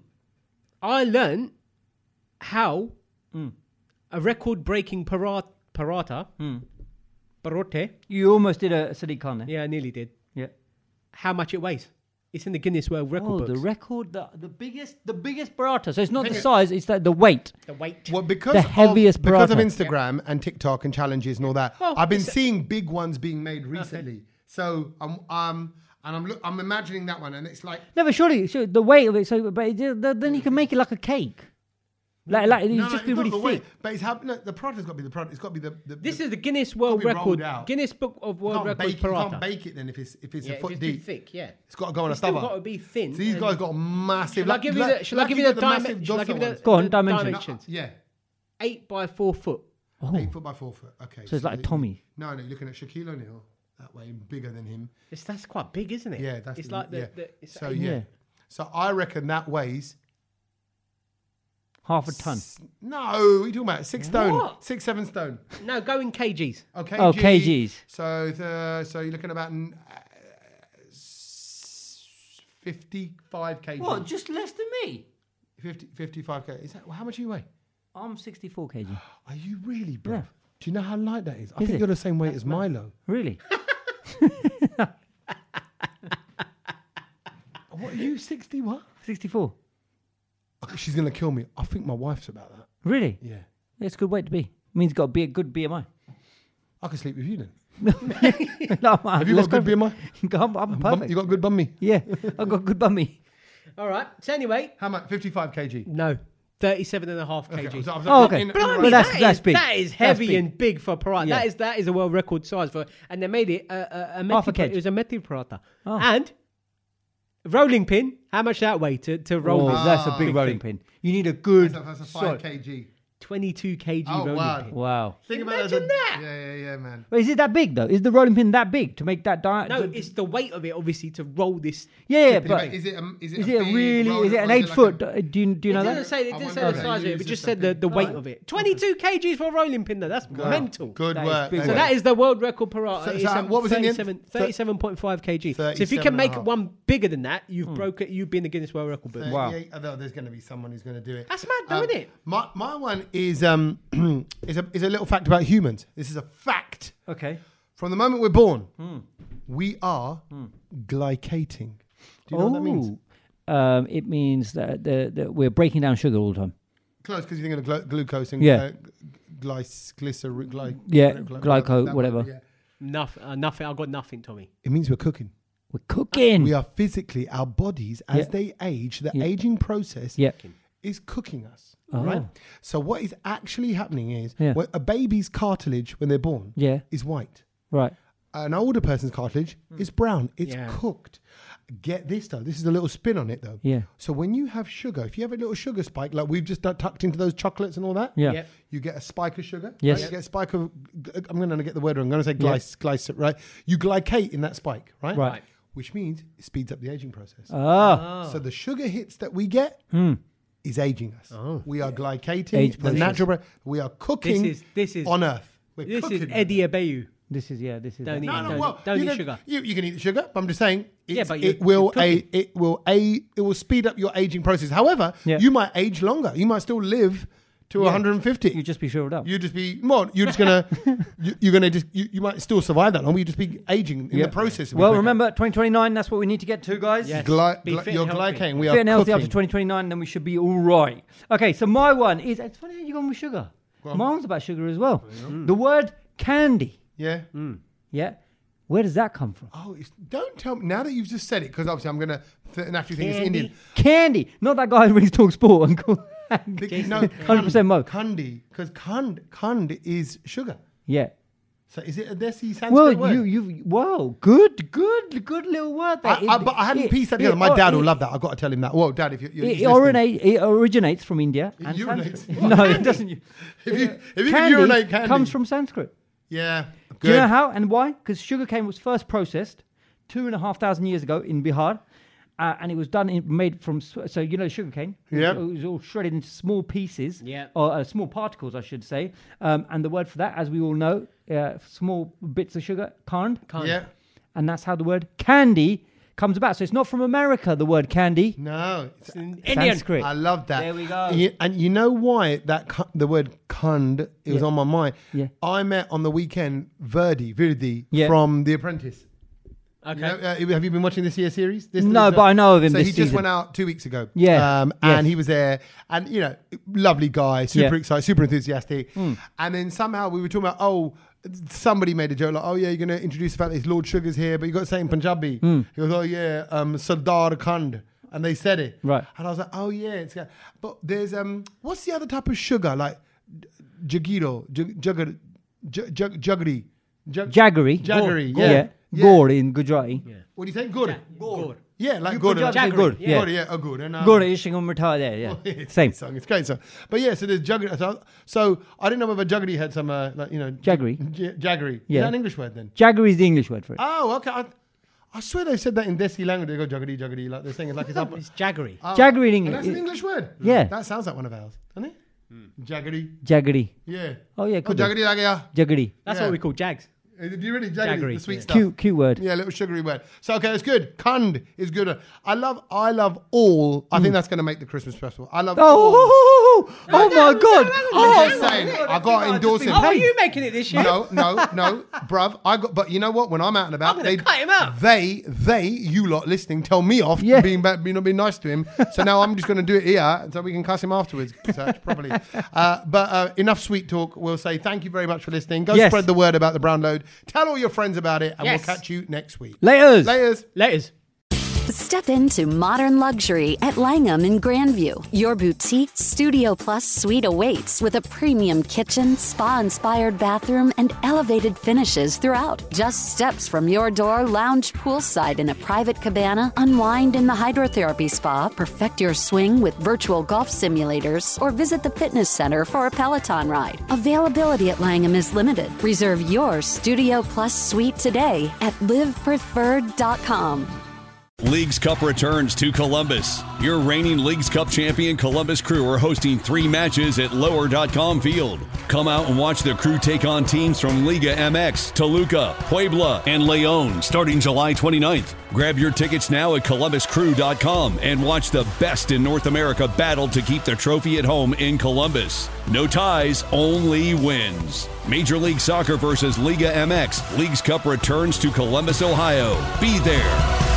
I learned how Mm. a record-breaking parata, parata, Mm. parote. You almost did a Sadiq Khan there. Yeah, I nearly did. Yeah. How much it weighs? It's in the Guinness World Record Oh, books. the record, the, the biggest, the biggest burrata. So it's not the Think it- size; it's the, the weight. the weight. Well, because The of, heaviest because of burrata. Instagram and TikTok and challenges and all that, Well, I've been it's a- seeing big ones being made recently. So I'm um and I'm look, I'm imagining that one, and it's like No, but surely, surely the weight of it. So, but it, the, then you can make it like a cake. Like, like it's no, no, just be it's not really the thick. weight, but it's how no, the product's got to be the product. It's got to be the. the This the, is the Guinness World be rolled Record. out. Guinness Book of you World can't Records bake, you parata. can't bake it then if it's if it's Yeah, a if foot it's deep. too thick, yeah. It's got to go on a It's still stubber. got to be thin. So these and- guys got massive. Shall I like- give you like- the? Shall I like give you you got the massive dimensions? Shall I give you Dosso the? Go on, the dimensions. dimensions. Yeah, Eight by four foot. eight foot by four foot. Okay, So it's like a Tommy. No, no, you're looking at Shaquille O'Neal that way, bigger than him. It's, that's quite big, isn't it? Yeah, that's It's the- like the. yeah. the it's So eight- yeah. Yeah. So I reckon that weighs Half a ton. s- No, what are you talking about? Six stone, What? six seven stone. No, go in kgs. Okay. Oh, kgs. So the, so you're looking about uh, s- fifty-five kg. What? Just less than me? fifty, fifty-five kg. Is that how much do you weigh? I'm sixty-four kilograms. Are you really, bro? Yeah. Do you know how light that is? I Is think it? you're the same weight as Milo. Really? you sixty what? sixty-four. She's gonna kill me. I think my wife's about that. Really? Yeah. It's a good weight to be. Means got to be a good B M I. I can sleep with you then. No, man, Have you let's got good go B M I? for- I'm, I'm Bum- perfect. you got good bummy. Yeah, I've got good bummy. All right. So anyway, How much? fifty-five kilograms. no, thirty-seven and a half Okay, kg. so I was- Oh, okay. in- in- Blimey, But that's- that that's is- big. That is That's heavy big. and big for paratha. Yeah. That is that is a world record size for, and they made it a, a, a Half a meti, keg. it was a meti paratha. Oh. And rolling pin. How much that weigh to to roll? Oh, this? that's a big Big rolling thing. pin. You need a good. That's a, that's a solid- five kilograms. twenty-two kilograms Oh, rolling wow. pin. Wow. Think about Imagine it as a- that. Yeah, yeah, yeah, man. Wait, is it that big though? Is the rolling pin that big to make that diet? No, it's the weight of it, obviously, to roll this. yeah, yeah, But but is it a, is it is a it a big really? roller Is it or an is eight like foot? a- Do you do you It know didn't that? say, it I didn't say wonder the if size of it it, it was just just said a the, big- the weight Alright. of it. twenty-two kilograms for a rolling pin, though. That's Wow. mental. Good That is work. big Good So work. that is the world record paratha. So- It's, so um, what was it again? thirty-seven thirty-seven point five kilograms. So if you thirty-seven can and a make half. one bigger than that, you've broken. You've been the Guinness World Record book. Wow. Yeah, although there's going to be someone who's going to do it. That's mad, though, Um, isn't it? My my one is um is a is a little fact about humans. This is a fact. Okay. From the moment we're born, Hmm. we are glycating. Do you know what that means? Oh, um, it means that, that, that we're breaking down sugar all the time. Close, because you're thinking of glu- glucose and Yeah. uh, glyc- glycer- gly- Yeah, gly- glyco, that whatever. yeah. Nothing. Uh, nothing. I got nothing, Tommy. It means we're cooking. We're cooking. We are physically, our bodies, as Yeah. they age, the Yeah. aging process Yeah. is cooking us. Oh. Right? So what is actually happening is Yeah. when a baby's cartilage, when they're born, Yeah. is white. Right. An older person's cartilage is brown. It's Yeah. cooked. Get this though. This is a little spin on it though. Yeah. So when you have sugar, if you have a little sugar spike, like we've just done, tucked into those chocolates and all that, Yeah. Yep. you get a spike of sugar. Yes. Right? You get a spike of. I'm going to get the word wrong. I'm going to say Yeah. glyc, glyc, right? You glycate in that spike, right? Right. Which means it speeds up the aging process. Ah. So the sugar hits that we get is aging us. We are glycating. Age the process. natural. bro- We are cooking This is this is on Earth. We're this is cooking. Eddie Abeyu. This is yeah. This is. Don't that. eat- No, no, Don't- well, don't you eat can, sugar. You, you can eat the sugar, but I'm just saying, Yeah, it's, but you're- it will you're a cooking. it will a it will speed up your aging process. However, Yeah. you might age longer. You might still live to one hundred fifty. You just be shriveled up. You just be more. You're just gonna. you, you're gonna just. You, you might still survive that long. But you just be aging in Yeah. the process. Well, remember twenty twenty-nine. That's what we need to get to, guys. Yes. Gly, Be gly, fit you're and healthy. glycating. We Fit are and healthy up to cooking. twenty twenty-nine, then we should be all right. Okay, so my one is. It's funny how you gone with sugar. on. Mine's about sugar as well. The word candy. Yeah. Yeah. Where does that come from? Oh, it's, don't tell me now that you've just said it because obviously I'm gonna th- naturally think it's Candy. Indian. Candy. Not that guy who brings Talk Sport and call. The- no, one hundred percent Mo. Kandi, because kand, kand is sugar. Yeah. So is it a Desi Sanskrit Well, word? you you wow, good, good, good little word there. I, I, but I hadn't It- pieced that it- together. My it- dad will it- love that. I've got to tell him that. Whoa, Dad, if you, you're It, he's it, listening. originate, it originates from India. It and urinates. Sanskrit. No, it doesn't. If you, if you can Candy urinate candy. comes from Sanskrit. Yeah. Do you know Good. how and why? Because sugarcane was first processed two and a half thousand years ago in Bihar, uh, and it was done in, made from s- so you know sugarcane. Yeah. it was all shredded into small pieces. Yeah. or uh, small particles, I should say. Um, and the word for that, as we all know, uh, small bits of sugar, kand, Yeah. and that's how the word candy comes about. So it's not from America. The word candy, No. it's- Indian. Sanskrit. I love that. There we go. And you, and you know why that cu- the word kund it was Yeah. on my mind. Yeah. I met on the weekend Verdi, Verdi Yeah. from The Apprentice. Okay. You know, uh, have you been watching this year's series? This, No, this- but I know of him So this he just season. went out two weeks ago. Yeah. um, Yes. and he was there, and you know, lovely guy, super Yeah. Hmm. excited, super enthusiastic. And then somehow we were talking about, oh, somebody made a joke like, oh yeah, you're going to introduce the fact that it's Lord Sugar's here, but you got to say it in Punjabi. Hmm. He goes, oh yeah, um, Sardar Khand. And they said it. Right. And I was like, oh yeah, it's got, but there's um, what's the other type of sugar like jagiro, jug, jugger, jug, jug, juggery, jug, jaggery, jaggery, yeah, yeah. Yeah. gore in Gujarati. Yeah. What do you say? Good. Good. Yeah, like You good. Punjabi say Jaggery, good, yeah. yeah. Good, yeah, oh, good. And, um, Gore ishing on retire there, yeah. it's a Same. great song. It's a great song. But yeah, so there's juggery. So, so I didn't know whether juggery had some, uh, like, you know, Jaggery? j- jaggery. Yeah. Is that an English word then? Jaggery is the English word for it. Oh, okay. I, I swear they said that in Desi language. They go juggery, juggery, like they're saying it like it's up. It's jaggery. Oh, Jaggery in and English. That's an English word. Yeah. That sounds like one of ours, doesn't it? Jaggery. Jaggery. Yeah. Oh yeah, Oh, could be. jaggery, jaggery. Jaggery. That's Yeah. what we call jags. Uh, Do you really jaggery? Jaggery, The sweet yeah. stuff. Cute, cute word. Yeah, a little sugary word. So okay, it's good. Kund is good. I love, I love all. I think that's going to make the Christmas festival. I love all. Oh, Oh, oh my God! I'm Oh, just saying, I got to endorse him. Oh, are you making it this year? No, no, no, bruv. I got, but you know what? When I'm out and about, I'm gonna they, cut him out. they, they, you lot listening, tell me off Yeah. being bad, being not being nice to him. So now I'm just going to do it here, so we can cuss him afterwards. Search probably. Uh, but uh, enough sweet talk. We'll say thank you very much for listening. Go Yes. spread the word about the Brown Load. Tell all your friends about it, and Yes. we'll catch you next week. Laters. Laters. Laters. Step into modern luxury at Langham in Grandview. Your boutique Studio Plus suite awaits with a premium kitchen, spa-inspired bathroom, and elevated finishes throughout. Just steps from your door, lounge poolside in a private cabana, unwind in the hydrotherapy spa, perfect your swing with virtual golf simulators, or visit the fitness center for a Peloton ride. Availability at Langham is limited. Reserve your Studio Plus suite today at live preferred dot com. Leagues Cup returns to Columbus. Your reigning Leagues Cup champion Columbus Crew are hosting three matches at lower dot com field. Come out and watch the Crew take on teams from Liga M X, Toluca, Puebla, and Leon starting July twenty-ninth. Grab your tickets now at columbus crew dot com and watch the best in North America battle to keep the trophy at home in Columbus. No ties, only wins. Major League Soccer versus Liga M X. Leagues Cup returns to Columbus, Ohio. Be there.